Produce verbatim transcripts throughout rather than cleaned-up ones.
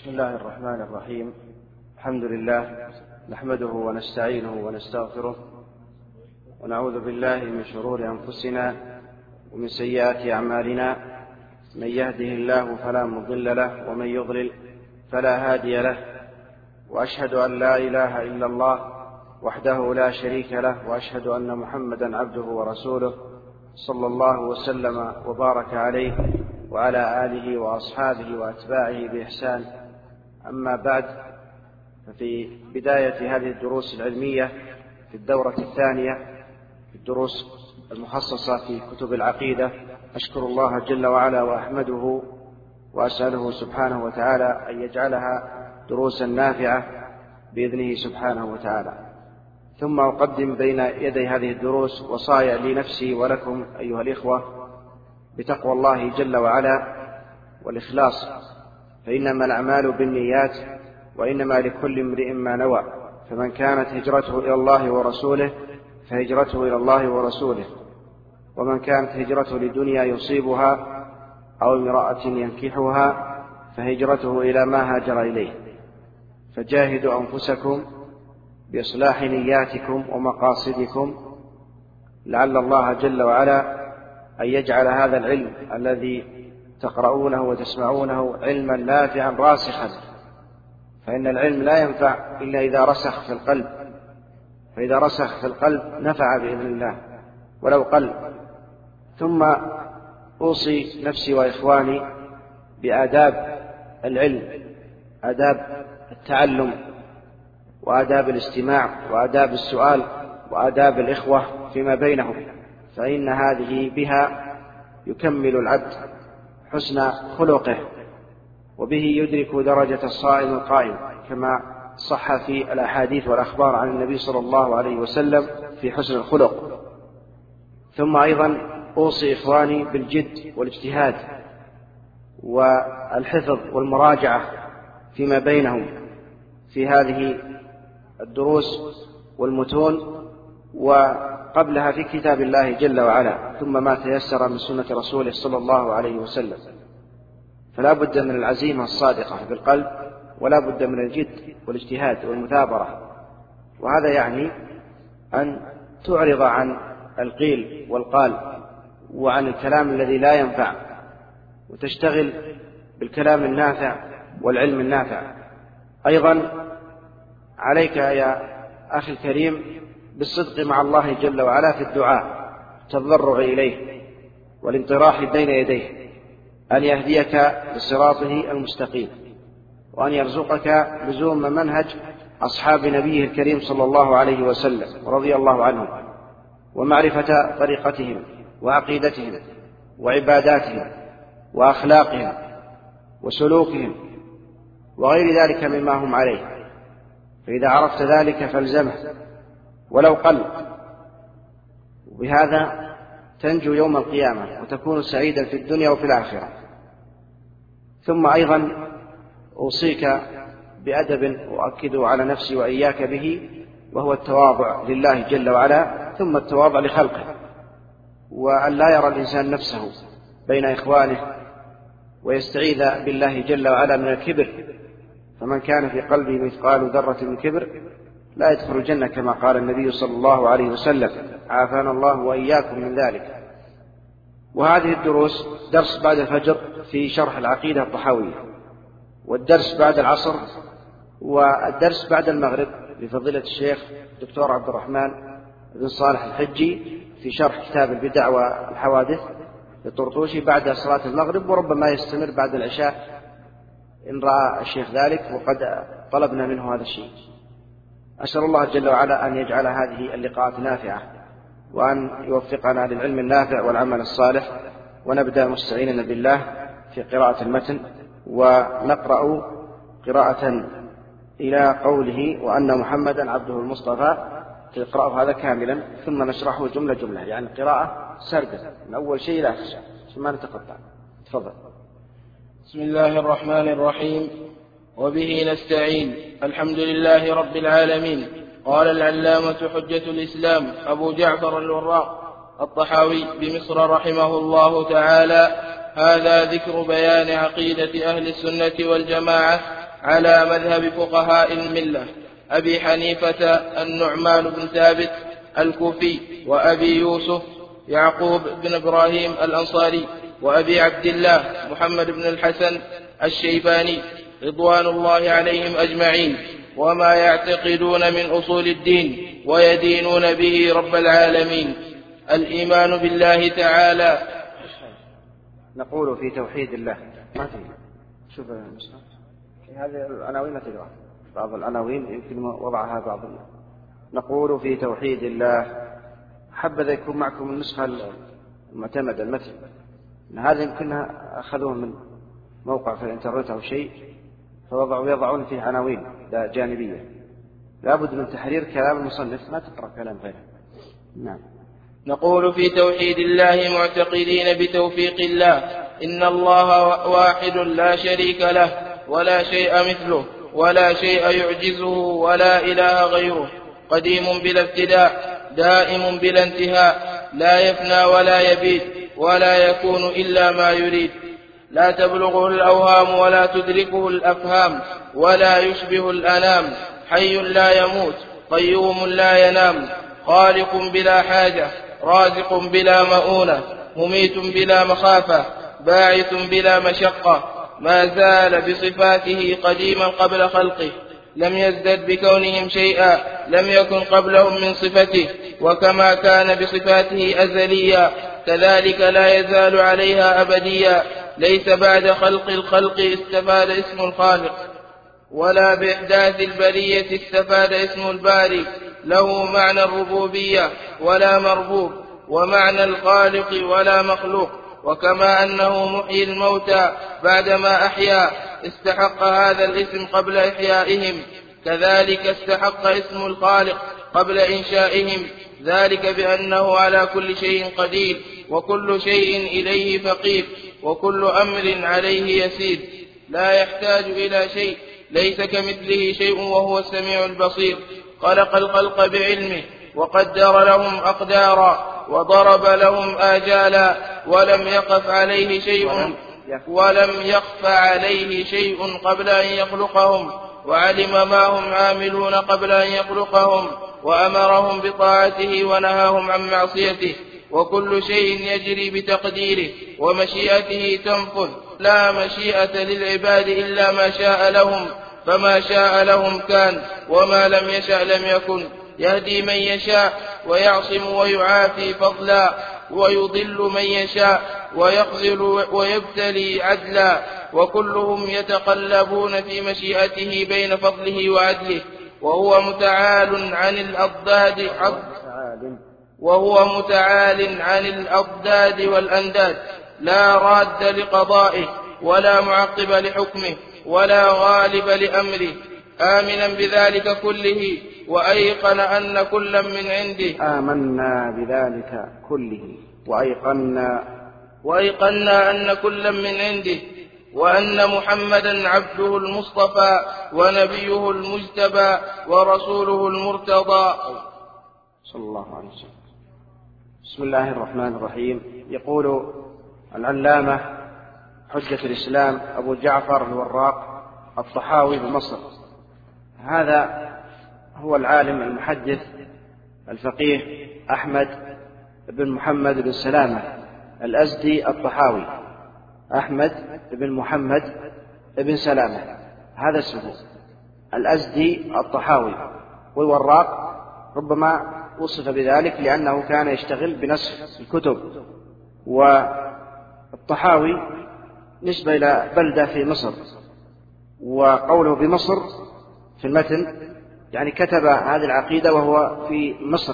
بسم الله الرحمن الرحيم. الحمد لله نحمده ونستعينه ونستغفره ونعوذ بالله من شرور أنفسنا ومن سيئات أعمالنا، من يهده الله فلا مضل له ومن يضلل فلا هادي له، وأشهد أن لا إله إلا الله وحده لا شريك له، وأشهد أن محمدا عبده ورسوله صلى الله وسلم وبارك عليه وعلى آله وأصحابه وأتباعه بإحسان. أما بعد، ففي بداية هذه الدروس العلمية في الدورة الثانية في الدروس المخصصة في كتب العقيدة، أشكر الله جل وعلا وأحمده وأسأله سبحانه وتعالى أن يجعلها دروسا نافعة بإذنه سبحانه وتعالى. ثم أقدم بين يدي هذه الدروس وصايا لنفسي ولكم أيها الإخوة بتقوى الله جل وعلا والإخلاص، فإنما الأعمال بالنيات وإنما لكل امرئ ما نوى، فمن كانت هجرته إلى الله ورسوله فهجرته إلى الله ورسوله، ومن كانت هجرته لدنيا يصيبها أو امرأة ينكحها فهجرته إلى ما هاجر إليه. فجاهدوا أنفسكم بإصلاح نياتكم ومقاصدكم، لعل الله جل وعلا أن يجعل هذا العلم الذي تقرؤونه وتسمعونه علما نافعا راسخا، فإن العلم لا ينفع إلا إذا رسخ في القلب، فإذا رسخ في القلب نفع بإذن الله ولو قل. ثم أوصي نفسي وإخواني بآداب العلم، آداب التعلم وآداب الاستماع وآداب السؤال وآداب الإخوة فيما بينهم، فإن هذه بها يكمل العبد حسن خلقه، وبه يدرك درجة الصائم القائم، كما صح في الأحاديث والأخبار عن النبي صلى الله عليه وسلم في حسن الخلق. ثم أيضا أوصي إخواني بالجد والاجتهاد والحفظ والمراجعة فيما بينهم في هذه الدروس والمتون، وقبلها في كتاب الله جل وعلا، ثم ما تيسر من سنة رسوله صلى الله عليه وسلم. فلا بد من العزيمة الصادقة بالقلب، ولا بد من الجد والاجتهاد والمثابرة، وهذا يعني أن تعرض عن القيل والقال وعن الكلام الذي لا ينفع، وتشتغل بالكلام النافع والعلم النافع. أيضا عليك يا أخي الكريم بالصدق مع الله جل وعلا في الدعاء، التضرع إليه والانطراح بين يديه، أن يهديك لصراطه المستقيم، وأن يرزقك لزوم منهج أصحاب نبيه الكريم صلى الله عليه وسلم رضي الله عنهم، ومعرفة طريقتهم وعقيدتهم وعباداتهم وأخلاقهم وسلوكهم وغير ذلك مما هم عليه. فإذا عرفت ذلك فالزمه ولو قل، وبهذا تنجو يوم القيامة وتكون سعيدا في الدنيا وفي الآخرة. ثم أيضا أوصيك بأدب أؤكد على نفسي وإياك به، وهو التواضع لله جل وعلا، ثم التواضع لخلقه، وأن لا يرى الإنسان نفسه بين إخوانه، ويستعيذ بالله جل وعلا من الكبر، فمن كان في قلبه مثقال ذرة من كبر لا يدخل الجنة، كما قال النبي صلى الله عليه وسلم، عافانا الله وإياكم من ذلك. وهذه الدروس درس بعد الفجر في شرح العقيدة الطحاوية، والدرس بعد العصر، والدرس بعد المغرب لفضيلة الشيخ الدكتور عبد الرحمن بن صالح الحجي في شرح كتاب البدع والحوادث للطرطوشي بعد صلاة المغرب، وربما يستمر بعد العشاء إن رأى الشيخ ذلك، وقد طلبنا منه هذا الشيء. أسأل الله جل وعلا أن يجعل هذه اللقاءات نافعة، وأن يوفقنا للعلم النافع والعمل الصالح. ونبدأ مستعيننا بالله في قراءة المتن، ونقرأ قراءة إلى قوله وأن محمدا عبده المصطفى، تقرأ هذا كاملا ثم نشرحه جملة جملة، يعني قراءة سردة من أول شيء إلى آخر شيء ثم نتقطع. تفضل. بسم الله الرحمن الرحيم، وبه نستعين. الحمد لله رب العالمين. قال العلامة حجة الإسلام أبو جعفر الوراق الطحاوي بمصر رحمه الله تعالى: هذا ذكر بيان عقيدة أهل السنة والجماعة على مذهب فقهاء الملة أبي حنيفة النعمان بن ثابت الكوفي، وأبي يوسف يعقوب بن إبراهيم الأنصاري، وأبي عبد الله محمد بن الحسن الشيباني رضوان الله عليهم أجمعين، وما يعتقدون من أصول الدين ويدينون به رب العالمين. الإيمان بالله تعالى. نقول في توحيد الله، ما تجي شوف هذه العناوين ما تقرأ، بعض العناوين يمكن وضعها بعض الناس. نقول في توحيد الله، حبذا يكون معكم النسخة المعتمدة المتن، هذا يمكنها أخذوه من موقع في الإنترنت أو شيء فوضعوا يضعون فيه عناوين جانبية، لابد من تحرير كلام المصنف، ما تقرأ كلام غيره. نعم. نقول في توحيد الله معتقدين بتوفيق الله، إن الله واحد لا شريك له ولا شيء مثله ولا شيء يعجزه ولا إله غيره، قديم بلا ابتداء دائم بلا انتهاء، لا يفنى ولا يبيد ولا يكون إلا ما يريد، لا تبلغه الأوهام ولا تدركه الأفهام، ولا يشبه الأنام، حي لا يموت قيوم لا ينام، خالق بلا حاجة رازق بلا مؤونة، مميت بلا مخافة باعث بلا مشقة، ما زال بصفاته قديما قبل خلقه، لم يزدد بكونهم شيئا لم يكن قبلهم من صفته، وكما كان بصفاته أزليا كذلك لا يزال عليها أبديا، ليس بعد خلق الخلق استفاد اسم الخالق، ولا بإحداث البرية استفاد اسم الباري، له معنى الربوبية ولا مربوب، ومعنى الخالق ولا مخلوق، وكما أنه محيي الموتى بعدما أحيا استحق هذا الاسم قبل إحيائهم، كذلك استحق اسم الخالق قبل إنشائهم، ذلك بأنه على كل شيء قدير، وكل شيء إليه فقير، وكل أمر عليه يسير، لا يحتاج إلى شيء، ليس كمثله شيء وهو السميع البصير، خلق الخلق بعلمه وقدر لهم أقدارا وضرب لهم آجالا، ولم يقف عليه شيء ولم يخف عليه شيء قبل أن يخلقهم، وعلم ما هم عاملون قبل أن يخلقهم، وأمرهم بطاعته ونهاهم عن معصيته، وكل شيء يجري بتقديره ومشيئته تنفذ، لا مشيئة للعباد إلا ما شاء لهم، فما شاء لهم كان وما لم يشأ لم يكن، يهدي من يشاء ويعصم ويعافي فضلا، ويضل من يشاء ويخذل ويبتلي عدلا، وكلهم يتقلبون في مشيئته بين فضله وعدله، وهو متعال عن الأضداد وهو متعال عن الأضداد والأنداد، لا راد لقضائه ولا معقب لحكمه ولا غالب لأمره، آمنا بذلك كله، وأيقن أن كلا من عنده آمنا بذلك كله وأيقنا وأيقنا أن كلا من عنده، وأن محمدا عبده المصطفى ونبيه المجتبى ورسوله المرتضى صلى الله عليه وسلم. بسم الله الرحمن الرحيم. يقول العلامة حجة الإسلام أبو جعفر الوراق الطحاوي بمصر، هذا هو العالم المحدث الفقيه أحمد بن محمد بن سلامة الأزدي الطحاوي، أحمد بن محمد بن سلامة هذا اسمه الأزدي الطحاوي، والوراق ربما وصف بذلك لأنه كان يشتغل بنسخ الكتب، والطحاوي نسبة إلى بلدة في مصر، وقوله بمصر في المتن يعني كتب هذه العقيدة وهو في مصر.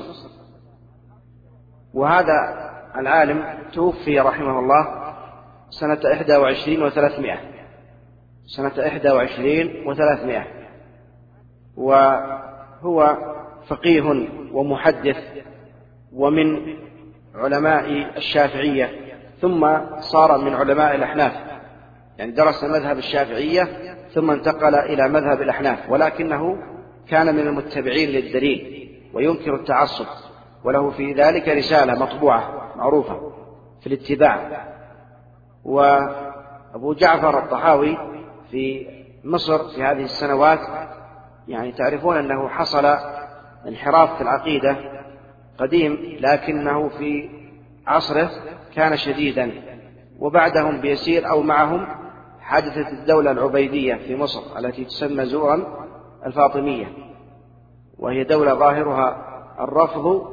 وهذا العالم توفي رحمه الله سنة إحدى وعشرين وثلاثمائة سنة إحدى وعشرين وثلاثمائة وهو فقيه ومحدث ومن علماء الشافعية، ثم صار من علماء الأحناف، يعني درس مذهب الشافعية ثم انتقل إلى مذهب الأحناف، ولكنه كان من المتبعين للدليل وينكر التعصب، وله في ذلك رسالة مطبوعة معروفة في الاتباع. وأبو جعفر الطحاوي في مصر في هذه السنوات يعني تعرفون أنه حصل انحراف في العقيدة قديم، لكنه في عصره كان شديدا، وبعدهم بيسير أو معهم حدثت الدولة العبيدية في مصر التي تسمى زورا الفاطمية، وهي دولة ظاهرها الرفض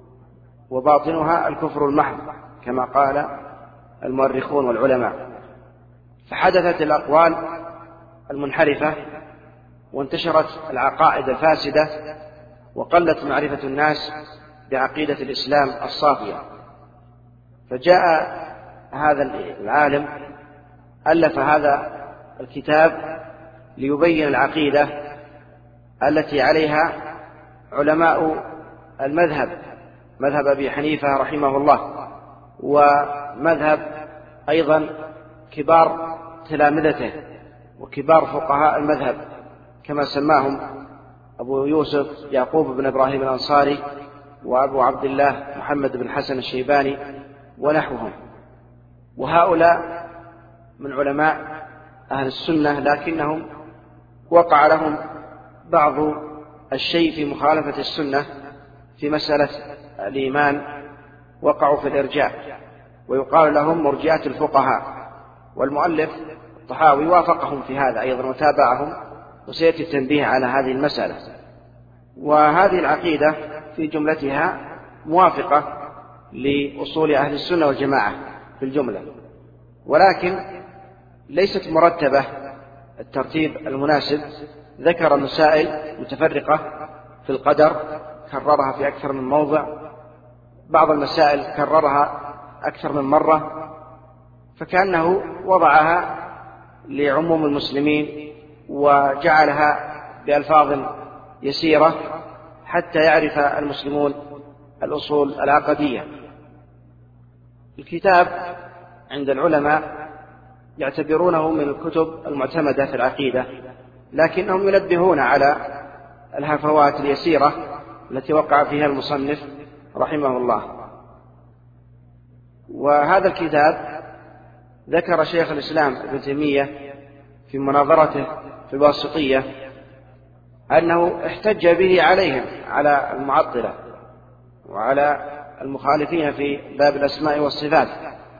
وباطنها الكفر المحض كما قال المؤرخون والعلماء. فحدثت الأقوال المنحرفة وانتشرت العقائد الفاسدة وقلت معرفة الناس بعقيدة الإسلام الصافية. فجاء هذا العالم ألف هذا الكتاب ليبين العقيدة التي عليها علماء المذهب، مذهب أبي حنيفة رحمه الله، ومذهب أيضا كبار تلامذته وكبار فقهاء المذهب كما سماهم أبو يوسف يعقوب بن إبراهيم الأنصاري وأبو عبد الله محمد بن حسن الشيباني ونحوهم. وهؤلاء من علماء أهل السنة، لكنهم وقع لهم بعض الشيء في مخالفة السنة في مسألة الإيمان، وقعوا في الإرجاء ويقال لهم مرجئة الفقهاء، والمؤلف الطحاوي وافقهم في هذا أيضا وتابعهم، وسيأتي التنبيه على هذه المسألة. وهذه العقيدة في جملتها موافقة لأصول أهل السنة والجماعة في الجملة، ولكن ليست مرتبة الترتيب المناسب. ذكر مسائل متفرقة في القدر كررها في أكثر من موضع، بعض المسائل كررها أكثر من مرة، فكأنه وضعها لعموم المسلمين وجعلها بألفاظ يسيرة حتى يعرف المسلمون الأصول العقدية. الكتاب عند العلماء يعتبرونه من الكتب المعتمدة في العقيدة، لكنهم ينبهون على الهفوات اليسيرة التي وقع فيها المصنف رحمه الله. وهذا الكتاب ذكر شيخ الإسلام ابن تيمية في مناظرته في الواسطية أنه احتج به عليهم، على المعطلة وعلى المخالفين في باب الأسماء والصفات،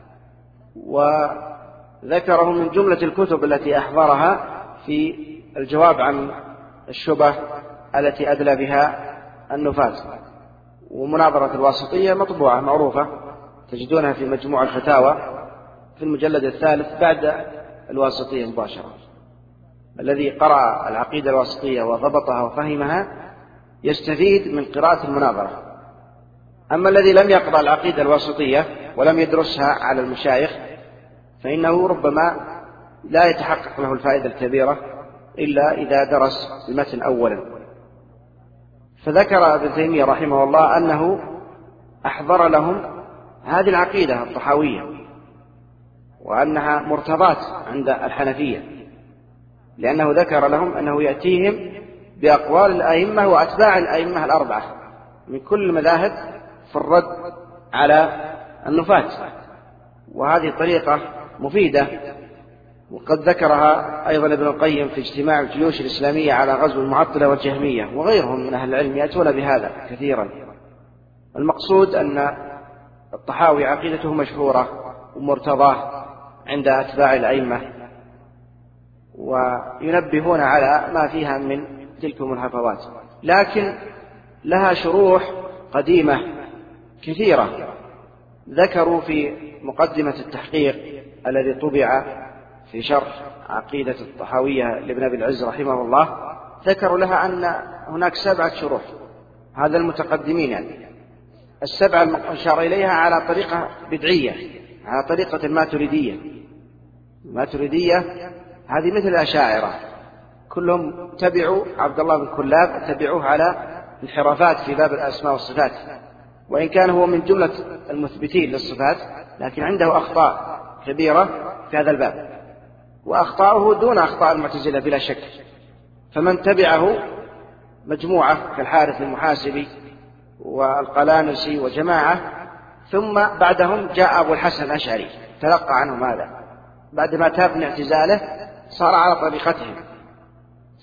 وذكره من جملة الكتب التي أحضرها في الجواب عن الشبه التي أدلى بها النفاة. ومناظرة الواسطية مطبوعة معروفة، تجدونها في مجموع الفتاوى في المجلد الثالث بعد الواسطية مباشرة. الذي قرأ العقيدة الواسطية وضبطها وفهمها يستفيد من قراءة المناظرة. أما الذي لم يقرأ العقيدة الواسطية ولم يدرسها على المشايخ فإنه ربما لا يتحقق له الفائدة الكبيرة إلا إذا درس المتن أولا. فذكر ابن تيمية رحمه الله أنه أحضر لهم هذه العقيدة الطحاوية وأنها مرتضاة عند الحنفية، لأنه ذكر لهم أنه يأتيهم بأقوال الأئمة وأتباع الأئمة الأربعة من كل المذاهب في الرد على النفاة، وهذه طريقة مفيدة. وقد ذكرها أيضا ابن القيم في اجتماع الجيوش الإسلامية على غزو المعطلة والجهمية، وغيرهم من أهل العلم يأتون بهذا كثيرا. المقصود أن الطحاوي عقيدته مشهورة ومرتضاه عند أتباع الأئمة، وينبهون على ما فيها من تلكم الهفوات، لكن لها شروح قديمة كثيرة. ذكروا في مقدمة التحقيق الذي طبع في شرح عقيدة الطحاوية لابن أبي العز رحمه الله، ذكروا لها أن هناك سبعة شروح، هذا المتقدمين يعني. السبعة المشار إليها على طريقة بدعية، على طريقة الماتريدية. الماتريدية هذه مثل الأشاعرة، كلهم تبعوا عبد الله بن كلاب، تبعوه على انحرافات في باب الأسماء والصفات، وإن كان هو من جملة المثبتين للصفات لكن عنده أخطاء كبيرة في هذا الباب، وأخطاؤه دون أخطاء المعتزلة بلا شك. فمن تبعه مجموعة كالحارث المحاسبي والقلانسي وجماعة، ثم بعدهم جاء أبو الحسن الأشعري تلقى عنهم هذا، بعدما تاب من اعتزاله صار على طريقتهم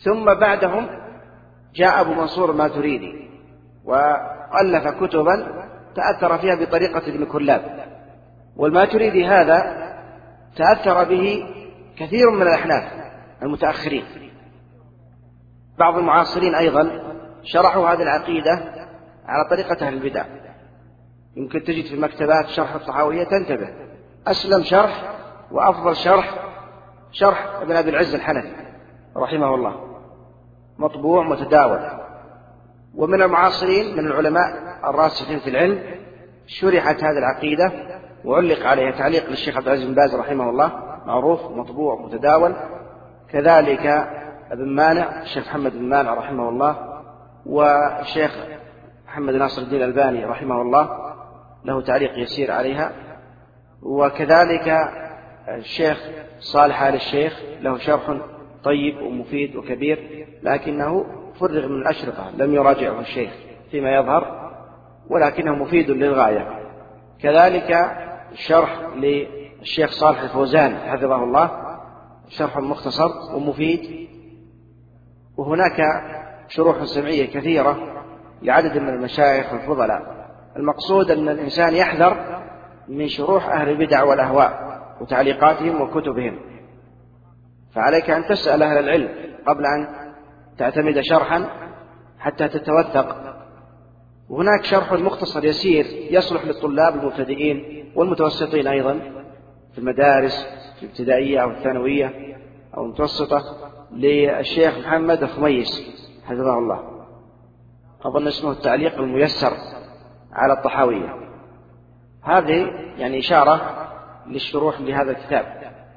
ثم بعدهم جاء أبو منصور الماتريدي وألف كتبا تأثر فيها بطريقة ابن كلاب. والماتريدي هذا تأثر به كثير من الأحناف المتأخرين. بعض المعاصرين أيضا شرحوا هذه العقيدة على طريقة أهل البدع. يمكن تجد في المكتبات شرح الطحاوية تنتبه، أسلم شرح وأفضل شرح شرح ابن أبي العز الحنفي رحمه الله، مطبوع متداول. ومن المعاصرين من العلماء الراسخين في العلم شرحت هذه العقيدة وعلق عليها تعليق للشيخ عبد العزيز بن باز رحمه الله، معروف مطبوع متداول. كذلك ابن مانع، الشيخ محمد بن مانع رحمه الله، والشيخ محمد ناصر الدين الألباني رحمه الله له تعليق يسير عليها. وكذلك الشيخ صالح آل الشيخ له شرح طيب ومفيد وكبير، لكنه فرغ من الأشرطة لم يراجعه الشيخ فيما يظهر، ولكنه مفيد للغاية. كذلك الشرح للشيخ صالح الفوزان حفظه الله شرح مختصر ومفيد. وهناك شروح سمعية كثيرة لعدد من المشايخ الفضلاء. المقصود أن الإنسان يحذر من شروح أهل البدع والأهواء وتعليقاتهم وكتبهم، فعليك أن تسأل أهل العلم قبل أن تعتمد شرحا حتى تتوثق. وهناك شرح مختصر يسير يصلح للطلاب المبتدئين والمتوسطين أيضا في المدارس الابتدائية أو الثانوية أو المتوسطة للشيخ محمد الخميس حفظه الله، أظن اسمه التعليق الميسر على الطحاوية. هذه يعني إشارة للشروح لهذا الكتاب.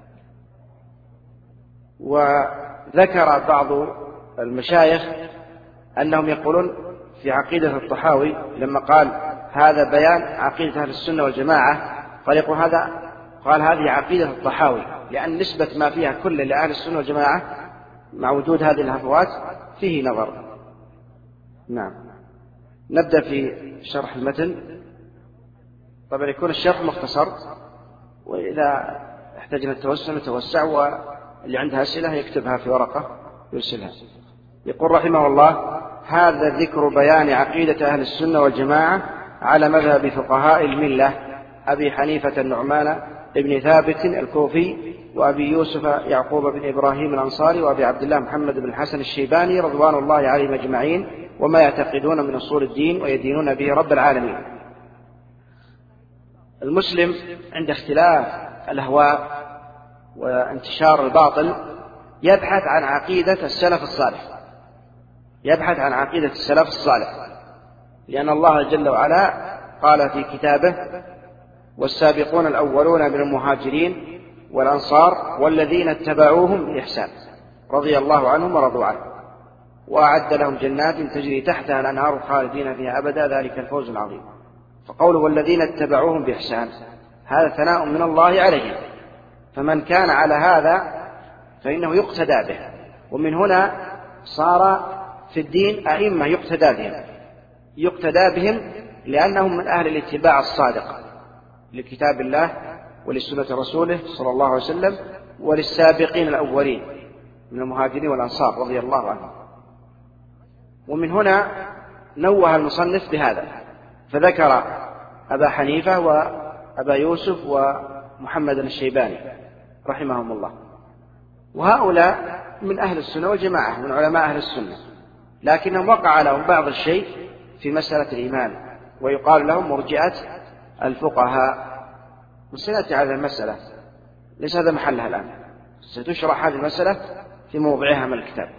وذكر بعض المشايخ أنهم يقولون في عقيدة الطحاوي لما قال هذا بيان عقيدة أهل السنة والجماعة، قال يقول هذا قال هذه عقيدة الطحاوي، لأن نسبة ما فيها كل لأهل السنة والجماعة مع وجود هذه الهفوات فيه نظر. نعم، نبدأ في شرح المتن. طبعا يكون الشرح مختصر، وإذا احتاجنا التوسع نتوسع، واللي عندها أسئلة يكتبها في ورقة يرسلها. يقول رحمه الله: هذا ذكر بيان عقيدة أهل السنة والجماعة على مذهب فقهاء الملة أبي حنيفة النعمان ابن ثابت الكوفي، وأبي يوسف يعقوب بن إبراهيم الأنصاري، وأبي عبد الله محمد بن الحسن الشيباني رضوان الله عليهم أجمعين، وما يعتقدون من أصول الدين ويدينون به رب العالمين. المسلم عند اختلاف الأهواء وانتشار الباطل يبحث عن عقيدة السلف الصالح، يبحث عن عقيدة السلف الصالح، لأن الله جل وعلا قال في كتابه: والسابقون الأولون من المهاجرين والأنصار والذين اتبعوهم بإحسان رضي الله عنهم ورضوا عنه وأعد لهم جنات تجري تحتها الأنهار خالدين فيها أبدا ذلك الفوز العظيم. فقوله والذين اتبعوهم بإحسان هذا ثناء من الله عليهم، فمن كان على هذا فإنه يقتدى به. ومن هنا صار في الدين أئمة يقتدى بهم، يقتدى بهم لأنهم من أهل الاتباع الصادق لكتاب الله ولسنة رسوله صلى الله عليه وسلم وللسابقين الأولين من المهاجرين والأنصار رضي الله عنهم. ومن هنا نوه المصنف بهذا، فذكر أبا حنيفة وأبا يوسف ومحمد الشيباني رحمهم الله، وهؤلاء من أهل السنة والجماعة من علماء أهل السنة، لكنهم وقع لهم بعض الشيء في مسألة الإيمان، ويقال لهم مرجئة الفقهاء. وسنأتي على المسألة، ليس هذا محلها الآن، ستشرح هذه المسألة في موضعها من الكتاب.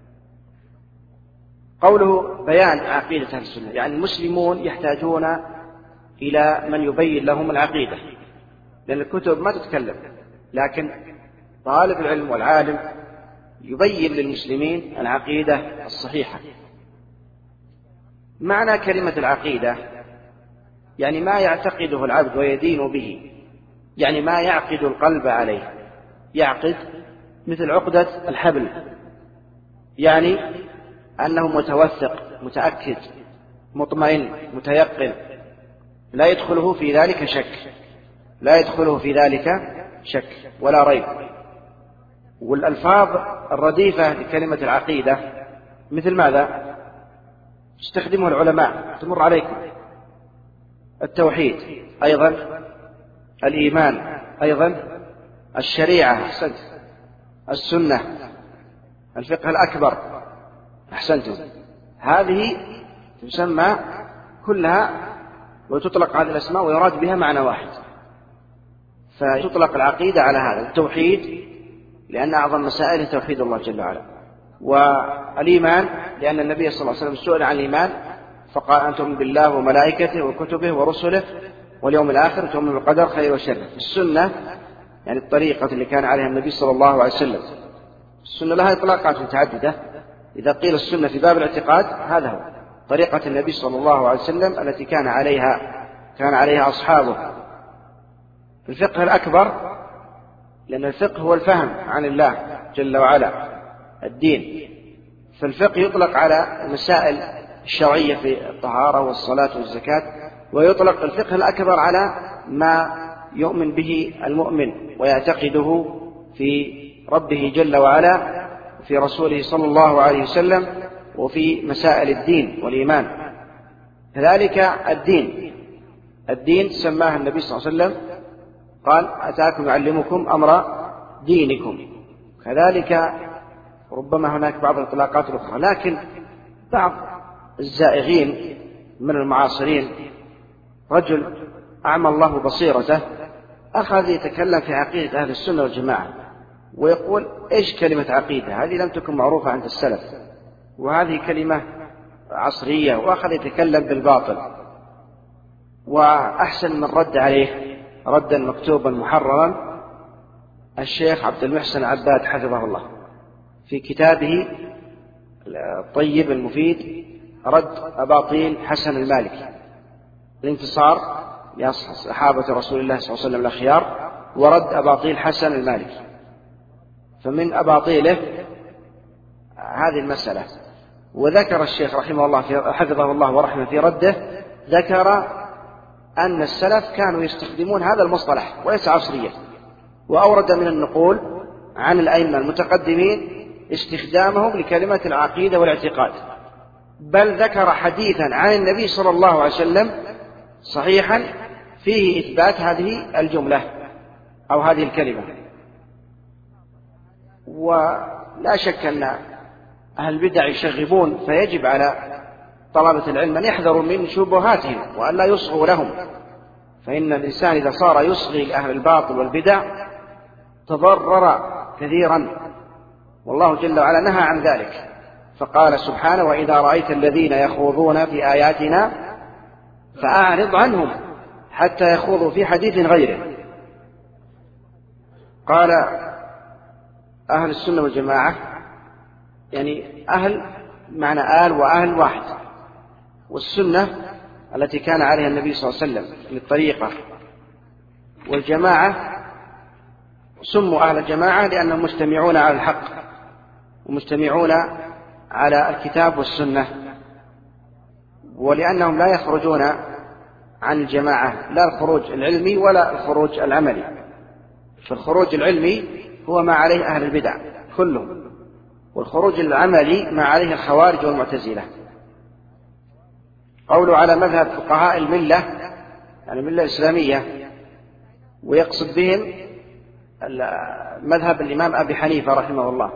قوله بيان عقيدة أهل السنة، يعني المسلمون يحتاجون إلى من يبين لهم العقيدة، لأن الكتب ما تتكلم، لكن طالب العلم والعالم يبين للمسلمين العقيدة الصحيحة. معنى كلمة العقيدة يعني ما يعتقده العبد ويدين به، يعني ما يعقد القلب عليه، يعقد مثل عقدة الحبل، يعني أنه متوثق متأكد مطمئن متيقن، لا يدخله في ذلك شك، لا يدخله في ذلك شك ولا ريب. والألفاظ الرديفة لكلمة العقيدة مثل ماذا استخدمه العلماء تمر عليكم؟ التوحيد، أيضا الإيمان، أيضا الشريعة، أحسنت، السنة، الفقه الأكبر، أحسنتم. هذه تسمى كلها وتطلق هذه الأسماء ويراد بها معنى واحد. فتطلق العقيدة على هذا التوحيد لأن أعظم مسائل توحيد الله جل وعلا، والإيمان لأن النبي صلى الله عليه وسلم سئل عن الإيمان فقال أن تؤمن بالله وملائكته وكتبه ورسله واليوم الآخر وتؤمن بالقدر خير وشر. السنة يعني الطريقة اللي كان عليها النبي صلى الله عليه وسلم. السنة لها إطلاقات متعددة، إذا قيل السنة في باب الاعتقاد هذا هو طريقة النبي صلى الله عليه وسلم التي كان عليها كان عليها أصحابه. الفقه الأكبر لأن الفقه هو الفهم عن الله جل وعلا الدين، فالفقه يطلق على المسائل الشرعية في الطهارة والصلاة والزكاة، ويطلق الفقه الأكبر على ما يؤمن به المؤمن ويعتقده في ربه جل وعلا وفي رسوله صلى الله عليه وسلم وفي مسائل الدين والإيمان. كذلك الدين الدين سماه النبي صلى الله عليه وسلم قال أتاكم يعلمكم أمر دينكم. كذلك ربما هناك بعض الإطلاقات الأخرى، لكن بعض الزائغين من المعاصرين رجل أعمى الله بصيرته أخذ يتكلم في عقيدة أهل السنة والجماعة ويقول إيش كلمة عقيدة؟ هذه لم تكن معروفة عند السلف وهذه كلمة عصرية، وأخذ يتكلم بالباطل. وأحسن من رد عليه ردا مكتوبا محررا الشيخ عبد المحسن عباد حفظه الله في كتابه الطيب المفيد رد أباطيل حسن المالكي، الانتصار لصحابة رسول الله صلى الله عليه وسلم الأخيار، ورد أباطيل حسن المالكي. فمن أباطيله هذه المسألة. وذكر الشيخ رحمه الله في حفظه الله ورحمه في رده ذكر أن السلف كانوا يستخدمون هذا المصطلح وليس عصريا، وأورد من النقول عن الأئمة المتقدمين استخدامهم لكلمة العقيدة والاعتقاد، بل ذكر حديثا عن النبي صلى الله عليه وسلم صحيحا فيه إثبات هذه الجملة أو هذه الكلمة. ولا شك أن أهل البدع يشغبون، فيجب على طلبة العلم أن يحذروا من شبهاتهم وأن لا يصغوا لهم، فإن الإنسان إذا صار يصغي لأهل الباطل والبدع تضرر كثيرا، والله جل وعلا نهى عن ذلك فقال سبحانه وإذا رأيت الذين يخوضون في آياتنا فأعرض عنهم حتى يخوضوا في حديث غيره. قال أهل السنة والجماعة يعني أهل معنى آل وأهل واحد، والسنة التي كان عليها النبي صلى الله عليه وسلم للطريقة، والجماعة سموا أهل الجماعة لأنهم مجتمعون على الحق ومجتمعون على الكتاب والسنة، ولأنهم لا يخرجون عن الجماعة لا الخروج العلمي ولا الخروج العملي. فالخروج العلمي هو ما عليه أهل البدع كلهم، والخروج العملي ما عليه الخوارج والمعتزلة. قولوا على مذهب فقهاء الملة يعني الملة الإسلامية، ويقصد بهم مذهب الإمام أبي حنيفة رحمه الله.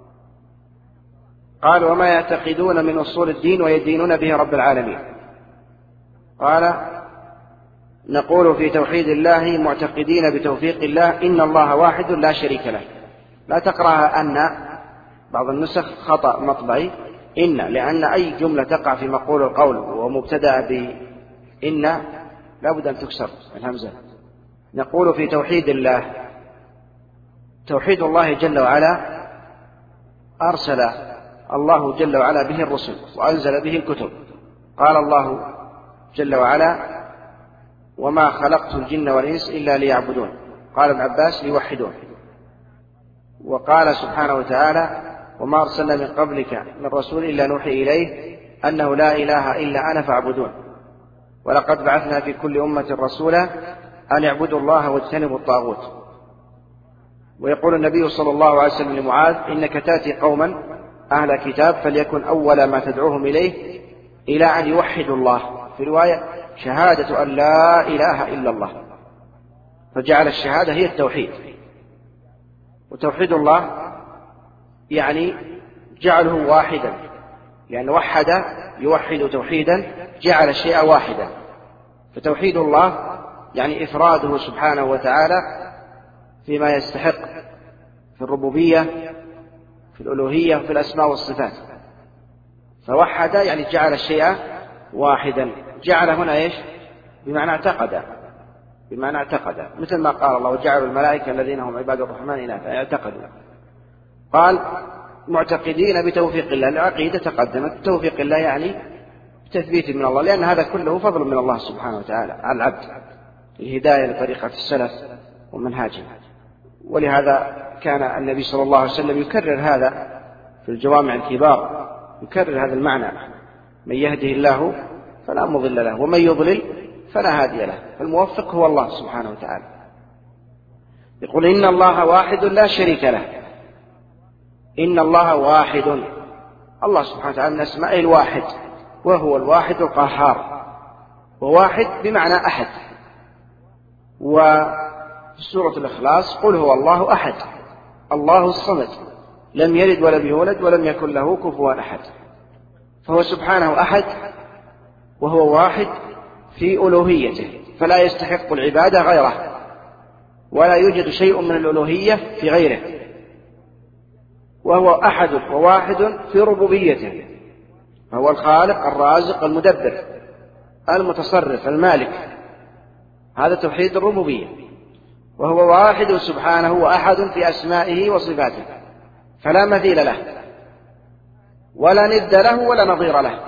قال وما يعتقدون من أصول الدين ويدينون به رب العالمين. قال نقول في توحيد الله معتقدين بتوفيق الله إن الله واحد لا شريك له. لا تقرأها أن، بعض النسخ خطأ مطبعي إن، لأن أي جملة تقع في مقول القول ومبتدأ بإن لا بد أن تكسر الهمزة. نقول في توحيد الله، توحيد الله جل وعلا أرسل الله جل وعلا به الرسل وأنزل به الكتب. قال الله جل وعلا وما خلقت الجن والإنس إلا ليعبدون. قال ابن عباس ليوحدون. وقال سبحانه وتعالى وما أرسلنا من قبلك من رسول إلا نوحي إليه أنه لا إله إلا أنا فاعبدون. ولقد بعثنا في كل أمة رسولا أن يعبدوا الله واجتنبوا الطاغوت. ويقول النبي صلى الله عليه وسلم لمعاذ: إنك تأتي قوما أهل كتاب فليكن أول ما تدعوهم إليه إلى أن يوحدوا الله، في رواية شهادة أن لا إله إلا الله، فجعل الشهادة هي التوحيد. وتوحيد الله يعني جعله واحدا، لأن وحد يوحد توحيدا، جعل الشيء واحدا. فتوحيد الله يعني إفراده سبحانه وتعالى فيما يستحق في الربوبية، في الألوهية، في الأسماء والصفات. فوحد يعني جعل الشيء واحدا. جعل هنا إيش؟ بمعنى اعتقد، بمعنى اعتقد، مثل ما قال الله: وجعلوا الملائكة الذين هم عباد الرحمن إناثا، اعتقدوا. قال: معتقدين بتوفيق الله. العقيدة تقدمت، توفيق الله يعني تثبيت من الله، لأن هذا كله فضل من الله سبحانه وتعالى على العبد، الهداية لطريقة السلف ومنهاجه. ولهذا كان النبي صلى الله عليه وسلم يكرر هذا في الجوامع الكبار، يكرر هذا المعنى: من يهده الله فلا مضل له، ومن يضلل فلا هادي له، فالموفق هو الله سبحانه وتعالى. يقول: إن الله واحد لا شريك له. إن الله واحد، الله سبحانه وتعالى من أسمائه الواحد، وهو الواحد القهار، وواحد بمعنى أحد. وفي سورة الإخلاص: قل هو الله أحد الله الصمد لم يلد ولم يولد ولم يكن له كفوا أحد. فهو سبحانه أحد، وهو واحد في ألوهيته، فلا يستحق العبادة غيره، ولا يوجد شيء من الألوهية في غيره. وهو أحد وواحد في ربوبيته، فهو الخالق الرازق المدبر المتصرف المالك، هذا توحيد الربوبية. وهو واحد سبحانه وأحد في أسمائه وصفاته، فلا مثيل له ولا ند له ولا نظير له.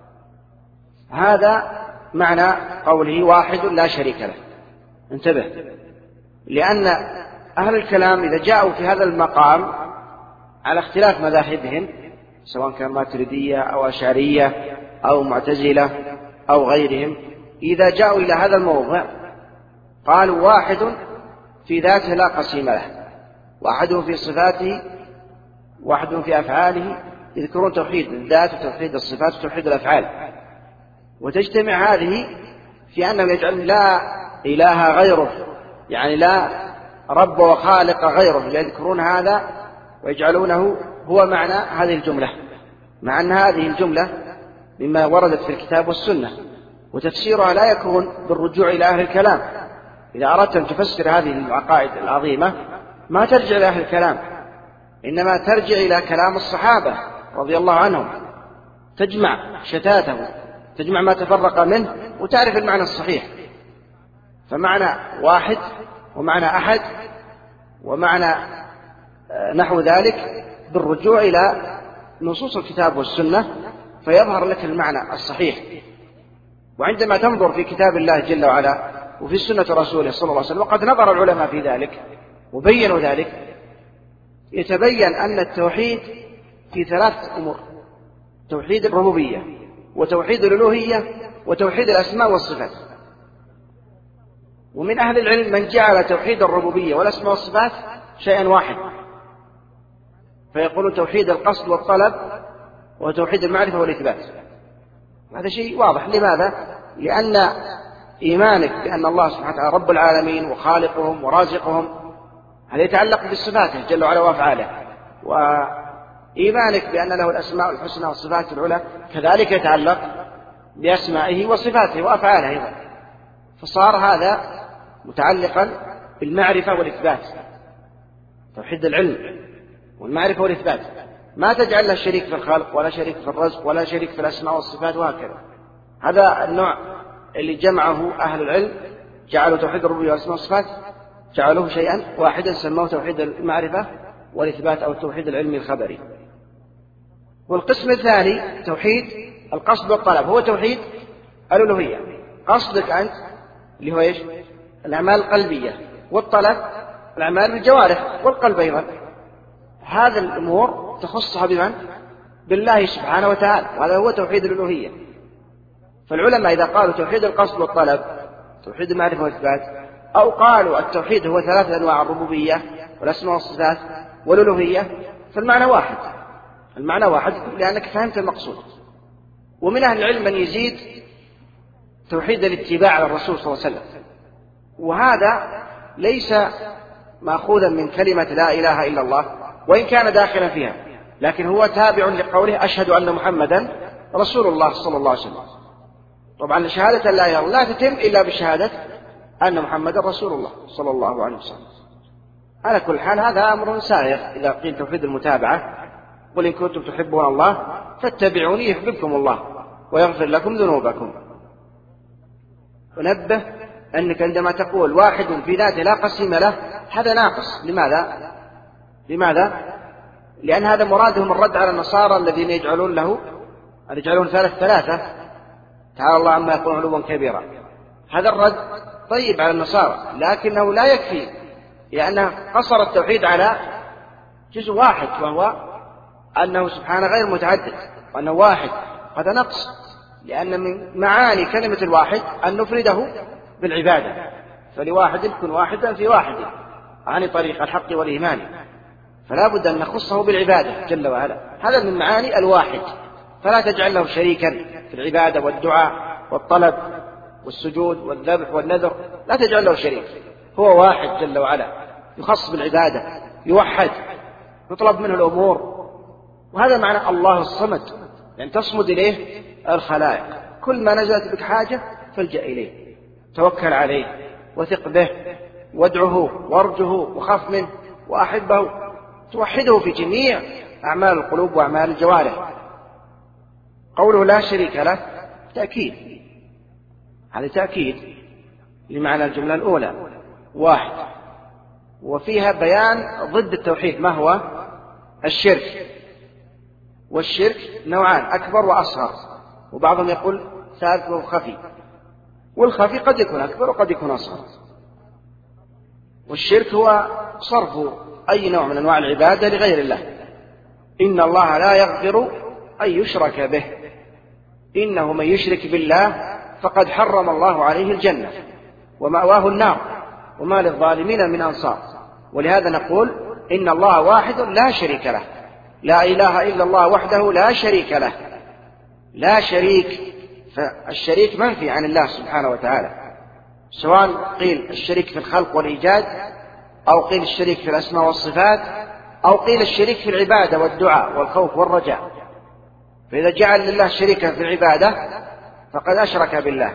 هذا معنى قوله واحد لا شريك له. انتبه، لأن أهل الكلام إذا جاءوا في هذا المقام على اختلاف مذاهبهم، سواء كان ماتريدية أو أشعرية أو معتزلة أو غيرهم، إذا جاءوا إلى هذا الموضع قالوا: واحد في ذاته لا قسيم له، واحد في صفاته، واحد في أفعاله. يذكرون توحيد الذات وتوحيد الصفات وتوحيد الأفعال، وتجتمع هذه في أنهم يجعلون لا إله غيره، يعني لا رب وخالق غيره، يذكرون هذا ويجعلونه هو معنى هذه الجملة، مع أن هذه الجملة مما وردت في الكتاب والسنة، وتفسيرها لا يكون بالرجوع إلى أهل الكلام. إذا أردت أن تفسر هذه العقائد العظيمة ما ترجع إلى أهل الكلام، إنما ترجع إلى كلام الصحابة رضي الله عنهم، تجمع شتاته، تجمع ما تفرق منه، وتعرف المعنى الصحيح. فمعنى واحد ومعنى أحد ومعنى نحو ذلك بالرجوع إلى نصوص الكتاب والسنة، فيظهر لك المعنى الصحيح. وعندما تنظر في كتاب الله جل وعلا وفي سنة رسوله صلى الله عليه وسلم، وقد نظر العلماء في ذلك وبينوا ذلك، يتبين أن التوحيد في ثلاث أمور: توحيد الربوبية، وتوحيد الألوهية، وتوحيد الأسماء والصفات. ومن أهل العلم من جعل توحيد الربوبية والأسماء والصفات شيئا واحد، فيقول توحيد القصد والطلب وتوحيد المعرفة والإثبات. هذا شيء واضح. لماذا؟ لأن إيمانك بأن الله سبحانه وتعالى رب العالمين وخالقهم ورازقهم هذا يتعلق بصفاته جل وعلا وأفعاله، وإيمانك بأن له الأسماء الحسنى والصفات العلى كذلك يتعلق بأسمائه وصفاته وأفعاله أيضا. فصار هذا متعلقا بالمعرفة والإثبات، توحيد العلم والمعرفة والإثبات، ما تجعل له شريك في الخلق ولا شريك في الرزق ولا شريك في الأسماء والصفات وهكذا. هذا النوع اللي جمعه أهل العلم، جعلوا توحيد الربوبية والأسماء والصفات جعلوه شيئا واحدا، سموه توحيد المعرفة والإثبات أو التوحيد العلمي الخبري. والقسم الثاني توحيد القصد والطلب، هو توحيد الألوهية. قصدك أنت اللي هو إيش؟ الأعمال القلبية، والطلب الأعمال بالجوارح والقلب أيضا. هذا الأمور تخصها بمن؟ بالله سبحانه وتعالى، وهذا هو توحيد الألوهية. فالعلماء إذا قالوا توحيد القصد والطلب، توحيد المعرفة والإثبات، أو قالوا التوحيد هو ثلاثة أنواع: الربوبية والأسماء والصفات والألوهية، فالمعنى واحد، المعنى واحد لأنك فهمت المقصود. ومن أهل العلم من يزيد توحيد الاتباع على الرسول صلى الله عليه وسلم، وهذا ليس مأخوذا من كلمة لا إله إلا الله وإن كان داخلا فيها، لكن هو تابع لقوله أشهد أن محمدا رسول الله صلى الله عليه وسلم. طبعا شهادة لا إله إلا الله لا تتم إلا بشهادة أن محمدا رسول الله صلى الله عليه وسلم. على كل حال هذا أمر سائغ إذا قيل توحيد المتابعة، قل إن كنتم تحبون الله فاتبعوني يحببكم الله ويغفر لكم ذنوبكم. ونبه أنك عندما تقول واحد في ذاته لا قسيم له هذا ناقص. لماذا؟ لماذا؟ لأن هذا مرادهم الرد على النصارى الذين يجعلون له يجعلون ثالث ثلاثة، تعالى الله عما يقولون علوا كبيرا. هذا الرد طيب على النصارى، لكنه لا يكفي، لأنه قصر التوحيد على جزء واحد، وهو أنه سبحانه غير متعدد وأنه واحد. هذا نقص، لأن من معاني كلمة الواحد أن نفرده بالعبادة، فلواحد كن واحدا في واحد عن طريق الحق والإيمان، فلا بد أن نخصه بالعبادة جل وعلا. هذا من معاني الواحد، فلا تجعل له شريكا في العبادة والدعاء والطلب والسجود والذبح والنذر، لا تجعل له شريك، هو واحد جل وعلا يخص بالعبادة، يوحد، يطلب منه الأمور. وهذا معنى الله الصمد، يعني تصمد إليه الخلائق، كل ما نزلت بك حاجة فالجأ إليه، توكل عليه وثق به وادعه وارجه وخاف منه وأحبه، توحده في جميع أعمال القلوب وأعمال الجوارح. قوله لا شريك له تأكيد، هذا تأكيد لمعنى الجملة الأولى واحد، وفيها بيان ضد التوحيد ما هو الشرك. والشرك نوعان، أكبر وأصغر، وبعضهم يقول ثالث وخفي، والخفي قد يكون أكبر وقد يكون أصغر. والشرك هو صرف أي نوع من أنواع العبادة لغير الله. إن الله لا يغفر أن يشرك به، إنه من يشرك بالله فقد حرم الله عليه الجنة ومأواه النار وما للظالمين من أنصار. ولهذا نقول إن الله واحد لا شريك له، لا إله إلا الله وحده لا شريك له. لا شريك، فالشريك منفي عن الله سبحانه وتعالى، سواء قيل الشريك في الخلق والإيجاد، أو قيل الشريك في الأسماء والصفات، أو قيل الشريك في العبادة والدعاء والخوف والرجاء. فإذا جعل لله شريكا في العبادة فقد أشرك بالله،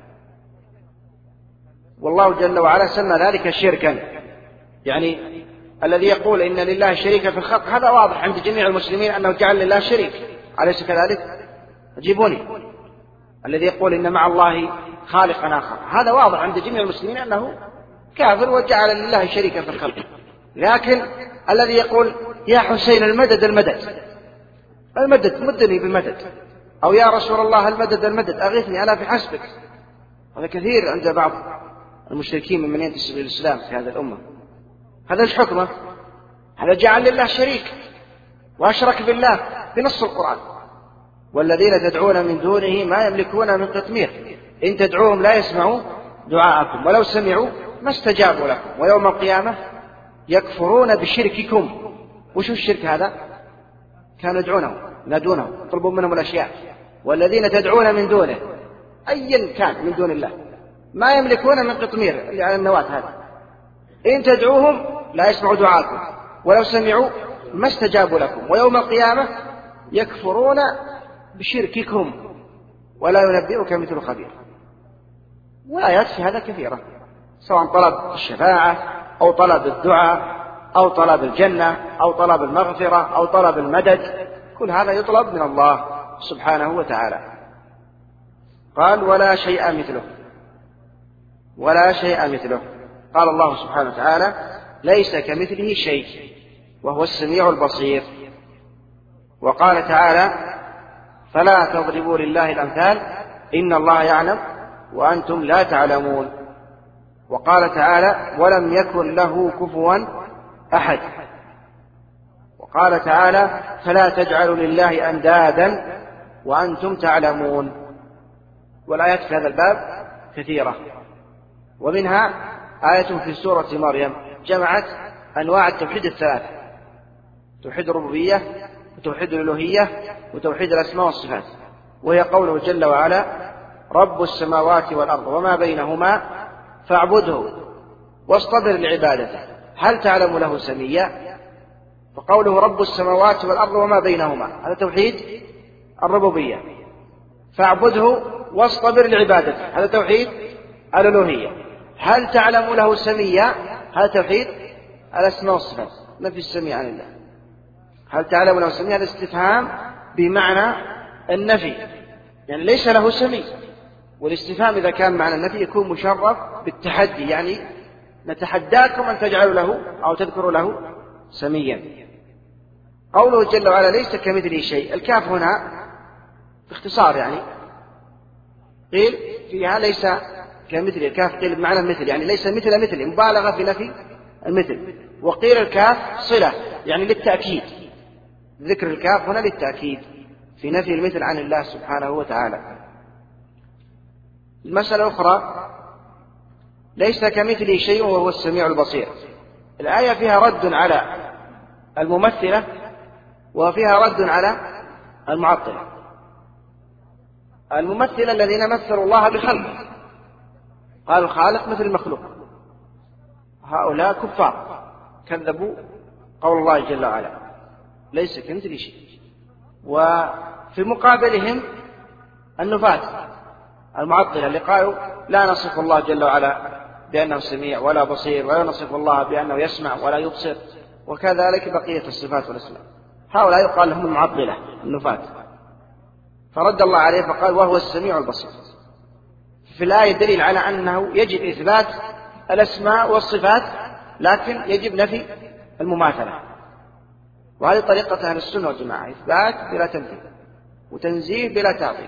والله جل وعلا سمى ذلك شركا. يعني الذي يقول إن لله شريكا في الخلق هذا واضح عند جميع المسلمين أنه جعل لله شريك، أليس كذلك؟ أجيبوني. الذي يقول إن مع الله خالقا آخر هذا واضح عند جميع المسلمين أنه كافر وجعل لله شريكا في الخلق. لكن الذي يقول يا حسين المدد المدد المدد مدني بمدد، أو يا رسول الله المدد المدد أغثني أنا في حسبك، هذا كثير عند بعض المشركين ممن ينتسب للإسلام في هذه الأمة. هذا ايش حكمه؟ هذا جعل لله شريك وأشرك بالله بنص القرآن. والذين تدعون من دونه ما يملكون من قطمير إن تدعوهم لا يسمعوا دعاءكم ولو سمعوا ما استجابوا لكم ويوم القيامة يكفرون بشرككم. وش الشرك هذا؟ كانوا يدعونه ينادونه يطلبوا منهم الأشياء. والذين تدعون من دونه أيا كان من دون الله ما يملكون من قطمير اللي على النواة هذا، إن تدعوهم لا يسمعوا دعاءكم ولو سمعوا ما استجابوا لكم ويوم القيامة يكفرون بشرككم ولا ينبئك مثل خبير. وآيات في هذا كثيرة، سواء طلب الشفاعة أو طلب الدعاء أو طلب الجنة أو طلب المغفرة أو طلب المدد، كل هذا يطلب من الله سبحانه وتعالى. قال ولا شيء مثله، ولا شيء مثله. قال الله سبحانه وتعالى ليس كمثله شيء وهو السميع البصير. وقال تعالى فلا تضربوا لله الأمثال إن الله يعلم وأنتم لا تعلمون. وقال تعالى ولم يكن له كفوا أحد. وقال تعالى فلا تجعلوا لله أندادا وأنتم تعلمون. والآيات في هذا الباب كثيرة، ومنها آية في سورة مريم جمعت أنواع التوحيد الثلاثة: توحيد الربوبية، وتوحيد الألوهية، وتوحيد الأسماء والصفات، وهي قوله جل وعلا: رب السماوات والأرض وما بينهما فاعبده واصطبر لعبادته هل تعلم له سميا. فقوله رب السماوات والأرض وما بينهما هذا توحيد الربوبية، فاعبده واصطبر لعبادته هذا توحيد الألوهية، هل تعلم له سميا هذا توحيد الأسماء والصفات، نفي السميع عن الله. هل تعلم له سميا هذا استفهام بمعنى النفي، يعني ليس له سمي، والاستفهام إذا كان معنى النفي يكون مشرف بالتحدي، يعني نتحداكم أن تجعلوا له أو تذكروا له سميا. قوله جل وعلا ليس كمثله شيء، الكاف هنا باختصار يعني قيل فيها ليس كمثله، الكاف قيل بمعنى مثل، يعني ليس مثل مثل، مبالغة في نفي المثل. وقيل الكاف صلة يعني للتأكيد، ذكر الكاف هنا للتأكيد في نفي المثل عن الله سبحانه وتعالى. المسألة الأخرى ليس كمثله شيء وهو السميع البصير. الآية فيها رد على الممثلة وفيها رد على المعطلة. الممثلة الذين مثلوا الله بخلقه، قالوا الخالق مثل المخلوق، هؤلاء كفار كذبوا قول الله جل وعلا ليس كمثله شيء. وفي مقابلهم النفاة المعطلة اللي قالوا لا نصف الله جل وعلا بأنه سميع ولا بصير، ولا نصف الله بأنه يسمع ولا يبصر، وكذلك بقية الصفات والأسماء. هؤلاء يقال لهم المعطلة النفاة. فرد الله عليه فقال وهو السميع البصير. في الآية دليل على أنه يجب إثبات الأسماء والصفات، لكن يجب نفي المماثلة، وهذه طريقة أهل السنة والجماعة: إثبات بلا تنفي، وتنزيه بلا تعطيل.